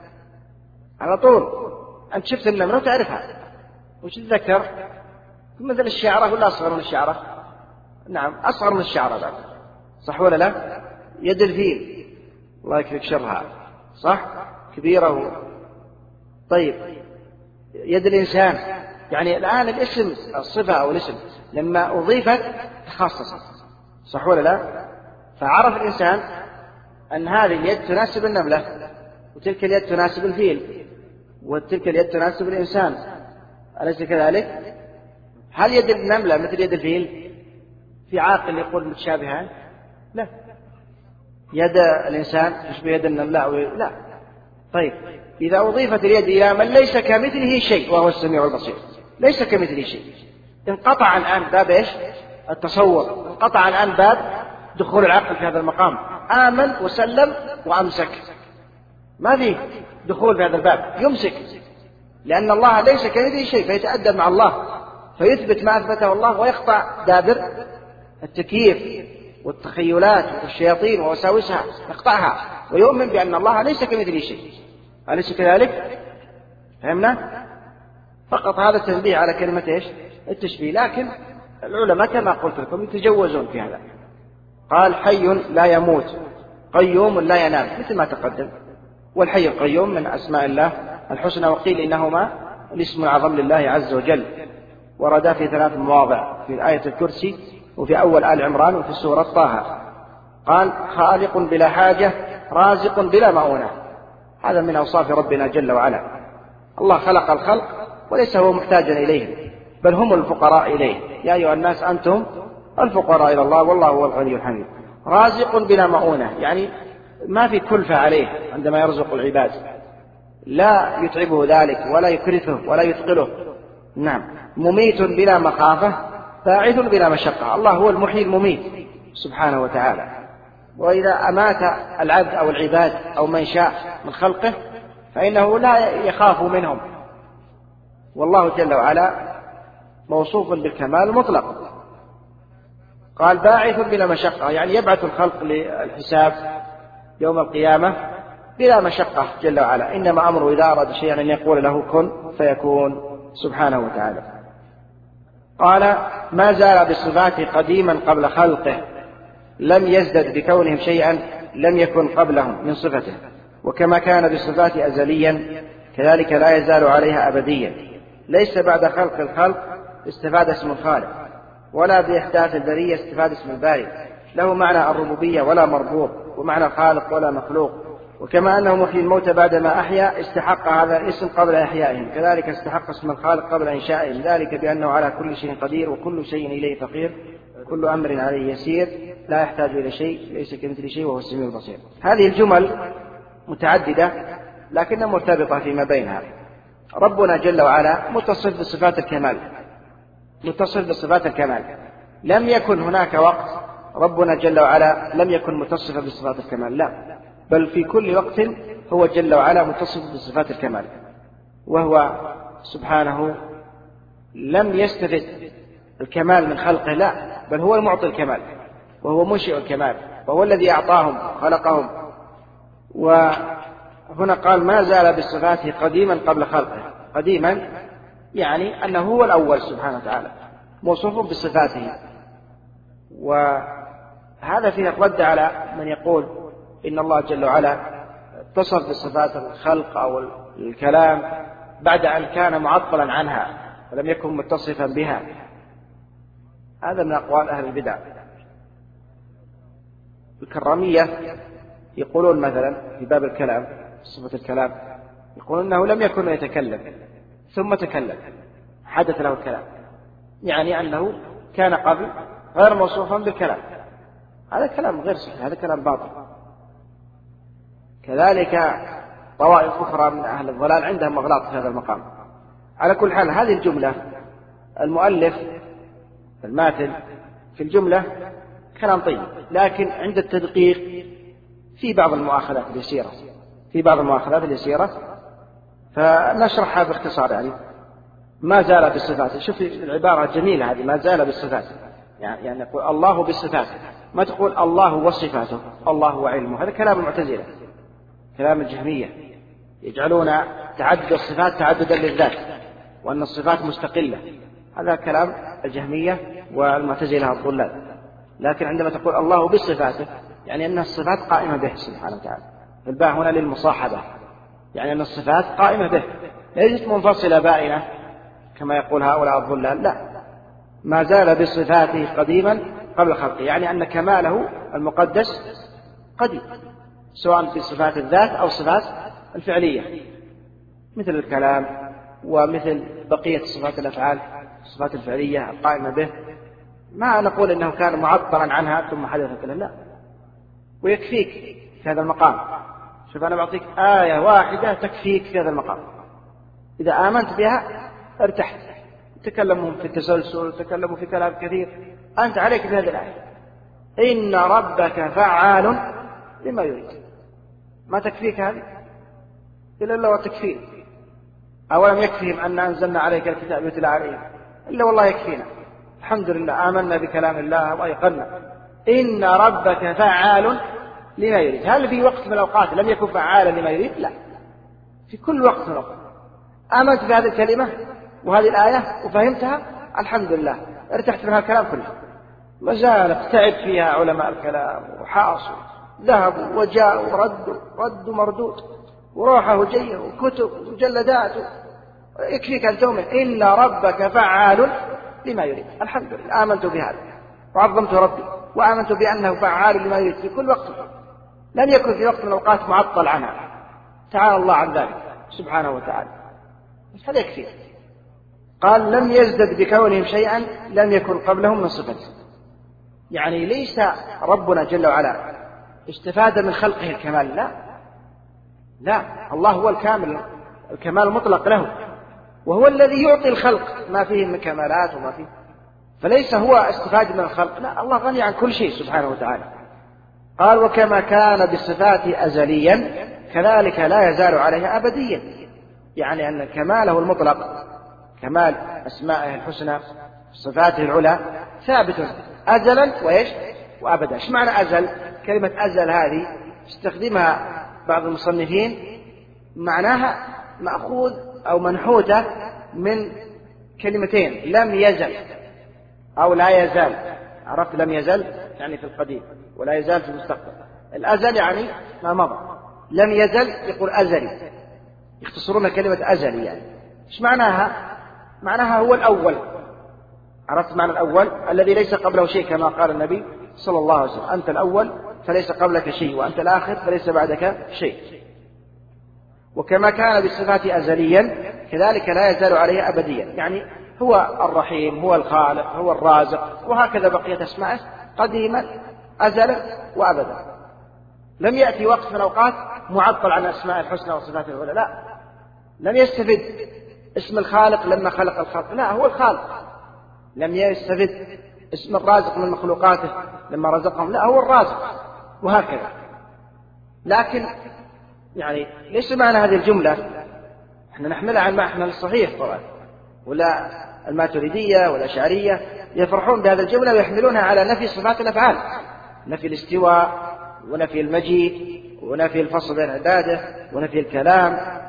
على طول أنت شفت النملة وتعرفها، وش تذكر؟ مثل الشعرة ولا أصغر من الشعرة؟ نعم أصغر من الشعرة بعد، صح ولا لا؟ يد الفيل الله يكفيك شرها، صح؟ كبيرة و... طيب يد الإنسان، يعني الآن الاسم الصفة أو الاسم لما أضيفت تخصصت، صح ولا لا؟ فعرف الإنسان أن هذه اليد تناسب النملة، وتلك اليد تناسب الفيل، وتلك اليد تناسب الإنسان، أليس كذلك؟ هل يد النملة مثل يد الفيل؟ في عاقل يقول متشابهان؟ لا. يد الإنسان تشبه يد النملة أو لا. طيب إذا أضيفت اليد إلى من ليس كمثله شيء وهو السميع البصير، ليس كمثله شيء، انقطع الآن باب إيش؟ التصور، انقطع الآن باب دخول العقل في هذا المقام، آمن وسلم وأمسك، ما فيه دخول في هذا الباب، يمسك، لأن الله ليس كمثله شيء، فيتأدب مع الله فيثبت ما أثبته الله، ويقطع دابر التكييف والتخيلات والشياطين ووساوسها، يقطعها ويؤمن بأن الله ليس كمثله شيء، أليس كذلك؟ فهمنا؟ فقط هذا التنبيه على كلمة إيش؟ التشبيه. لكن العلماء كما قلت لكم يتجوزون في هذا. قال حي لا يموت قيوم لا ينام، مثل ما تقدم، والحي القيوم من أسماء الله الحسنى، وقيل إنهما الاسم العظم لله عز وجل، وردا في ثلاث مواضع، في آية الكرسي وفي أول آل عمران وفي سورة طه. قال خالق بلا حاجة رازق بلا مؤونة، هذا من أوصاف ربنا جل وعلا. الله خلق الخلق وليس هو محتاجا إليهم، بل هم الفقراء إليه، يا أيها الناس أنتم الفقراء إلى الله والله هو الغني الحميد. رازق بلا مؤونة، يعني ما في كلفة عليه عندما يرزق العباد، لا يتعبه ذلك ولا يكرثه ولا يثقله. نعم. مميت بلا مخافة باعث بلا مشقة، الله هو المحيي المميت سبحانه وتعالى. وإذا أمات العبد أو العباد أو من شاء من خلقه فإنه لا يخاف منهم، والله جل وعلا موصوف بالكمال المطلق. قال باعث بلا مشقة، يعني يبعث الخلق للحساب يوم القيامة بلا مشقة جل وعلا، إنما أمره إذا أراد شيئا أن يقول له كن فيكون سبحانه وتعالى. قال ما زال بصفاته قديما قبل خلقه، لم يزدد بكونهم شيئا لم يكن قبلهم من صفته، وكما كان بصفاته أزليا كذلك لا يزال عليها أبديا، ليس بعد خلق الخلق استفاد اسم الخالق، ولا بإحداث البرية استفاد اسم الباري، له معنى الربوبية ولا مربوب، ومعنى الخالق ولا مخلوق. وكما أنه محيي الموت بعدما أحيا استحق هذا الاسم قبل إحيائهم، كذلك استحق اسم الخالق قبل إنشائهم، ذلك بأنه على كل شيء قدير وكل شيء إليه فقير، كل أمر عليه يسير، لا يحتاج إلى شيء، ليس كمثل شيء وهو السميع البصير. هذه الجمل متعددة لكنها مرتبطة فيما بينها. ربنا جل وعلا متصف بصفات الكمال، متصف بصفات الكمال، لم يكن هناك وقت ربنا جل وعلا لم يكن متصفا بصفات الكمال، لا، بل في كل وقت هو جل وعلا متصف بصفات الكمال، وهو سبحانه لم يستفد الكمال من خلقه، لا، بل هو المعطي الكمال وهو منشئ الكمال، وهو الذي أعطاهم خلقهم. وهنا قال ما زال بصفاته قديما قبل خلقه، قديما يعني أنه هو الأول سبحانه وتعالى موصوف بصفاته. وهذا فيه الرد على من يقول إن الله جل وعلا اتصف بصفات الخلق أو الكلام بعد أن كان معطلا عنها ولم يكن متصفا بها، هذا من أقوال أهل البدع. الكرامية يقولون مثلا في باب الكلام، صفة الكلام، يقولون أنه لم يكن يتكلم ثم تكلم حدث له الكلام، يعني أنه كان قبل غير موصوفا بالكلام، هذا كلام غير صحيح، هذا كلام باطل. كذلك طوائف أخرى من أهل الضلال عندهم أغلاط في هذا المقام. على كل حال هذه الجملة المؤلف الماتن في الجملة كلام طيب، لكن عند التدقيق في بعض المؤاخذات اليسيرة في بعض المؤاخذات اليسيرة فنشرحها باختصار. يعني ما زال بالصفات، شوف العبارة جميلة هذه، ما زال بالصفات، يعني يعني يقول الله بالصفات، ما تقول الله وصفاته، الله وعلمه، هذا كلام المعتزلة، كلام الجهمية، يجعلون تعدد الصفات تعددا للذات وأن الصفات مستقلة، هذا كلام الجهمية والمعتزلة الضلال. لكن عندما تقول الله بصفاته يعني أن الصفات قائمة به سبحانه وتعالى، الباء هنا للمصاحبة، يعني أن الصفات قائمة به ليست منفصلة بائنة كما يقول هؤلاء الضلال، لا، ما زال بصفاته قديما قبل خلقه، يعني أن كماله المقدس قديم، سواء في صفات الذات أو صفات الفعلية مثل الكلام ومثل بقية صفات الأفعال، الصفات الفعلية القائمة به، ما نقول إنه كان معطلا عنها ثم حدثت له، لا، ويكفيك في هذا المقام. شوف أنا بعطيك آية واحدة تكفيك في هذا المقام، إذا آمنت بها ارتحت. تكلموا في التسلسل، تكلموا في كلام كثير، أنت عليك بهذه الآية، إن ربك فعال لما يريد، ما تكفيك هذه إلا الله وتكفيك. أولم يكفيهم أن أنزلنا عليك الكتاب يتلى عليهم، إلا والله يكفينا، الحمد لله آمنا بكلام الله وأيقنا. إن ربك فعال لما يريد، هل في وقت من الأوقات لم يكن فعالا لما يريد؟ لا، في كل وقت من الأوقات آمنت بهذه الكلمة وهذه الآية وفهمتها، الحمد لله ارتحت من الكلام كله. ما زالت تعب فيها علماء الكلام وحاصوا، ذهبوا وجاءوا وردوا ردوا مردود وروحه وجيه وكتب ومجلدات، يكفيك أن تؤمن إن ربك فعال لما يريد، الحمد لله آمنت بهذا وعظمت ربي وآمنت بأنه فعال لما يريد في كل وقت، لم يكن في وقت من الأوقات معطل عنها، تعالى الله عن ذلك سبحانه وتعالى، بس هذا يكفي. قال لم يزدد بكونهم شيئا لم يكن قبلهم من صفته، يعني ليس ربنا جل وعلا استفاد من خلقه الكمال، لا لا، الله هو الكامل، الكمال المطلق له، وهو الذي يعطي الخلق ما فيه من كمالات وما فيه، فليس هو استفاد من الخلق، لا، الله غني عن كل شيء سبحانه وتعالى، قال وكما كان بالصفات أزليا كذلك لا يزال عليها أبديا، يعني أن كماله المطلق كمال أسمائه الحسنى صفاته العلى ثابت أزلا وإيش وأبدا. إيش معنى أزل؟ كلمة أزل هذه استخدمها بعض المصنفين معناها مأخوذ أو منحوتة من كلمتين، لم يزل أو لا يزال. عرفت لم يزل يعني في القديم ولا يزال في المستقبل. الأزل يعني ما مضى، لم يزل يقول أزلي، يختصرون كلمة أزلي يعني. إيش معناها؟ معناها هو الأول. عرفت معنى الأول؟ الذي ليس قبله شيء، كما قال النبي صلى الله عليه وسلم أنت الأول فليس قبلك شيء، وأنت الآخر فليس بعدك شيء. وكما كان بالصفات أزليا كذلك لا يزال عليه أبديا، يعني هو الرحيم، هو الخالق، هو الرازق، وهكذا بقية أسمائه قديما أزلا وأبدا. لم يأتي وقت من الأوقات معطل عن أسماء الحسنى وصفات العلى، لا. لم يستفد اسم الخالق لما خلق الخلق، لا، هو الخالق. لم يستفد اسم الرازق من مخلوقاته لما رزقهم، لا، هو الرازق، وهكذا. لكن يعني ليس معنى هذه الجملة احنا نحملها عن معنى الصحيح طبعا، ولا الماتريدية ولا الأشعرية يفرحون بهذه الجملة ويحملونها على نفي صفات الأفعال، نفي الاستواء ونفي المجيء ونفي الفصل بين عباده ونفي الكلام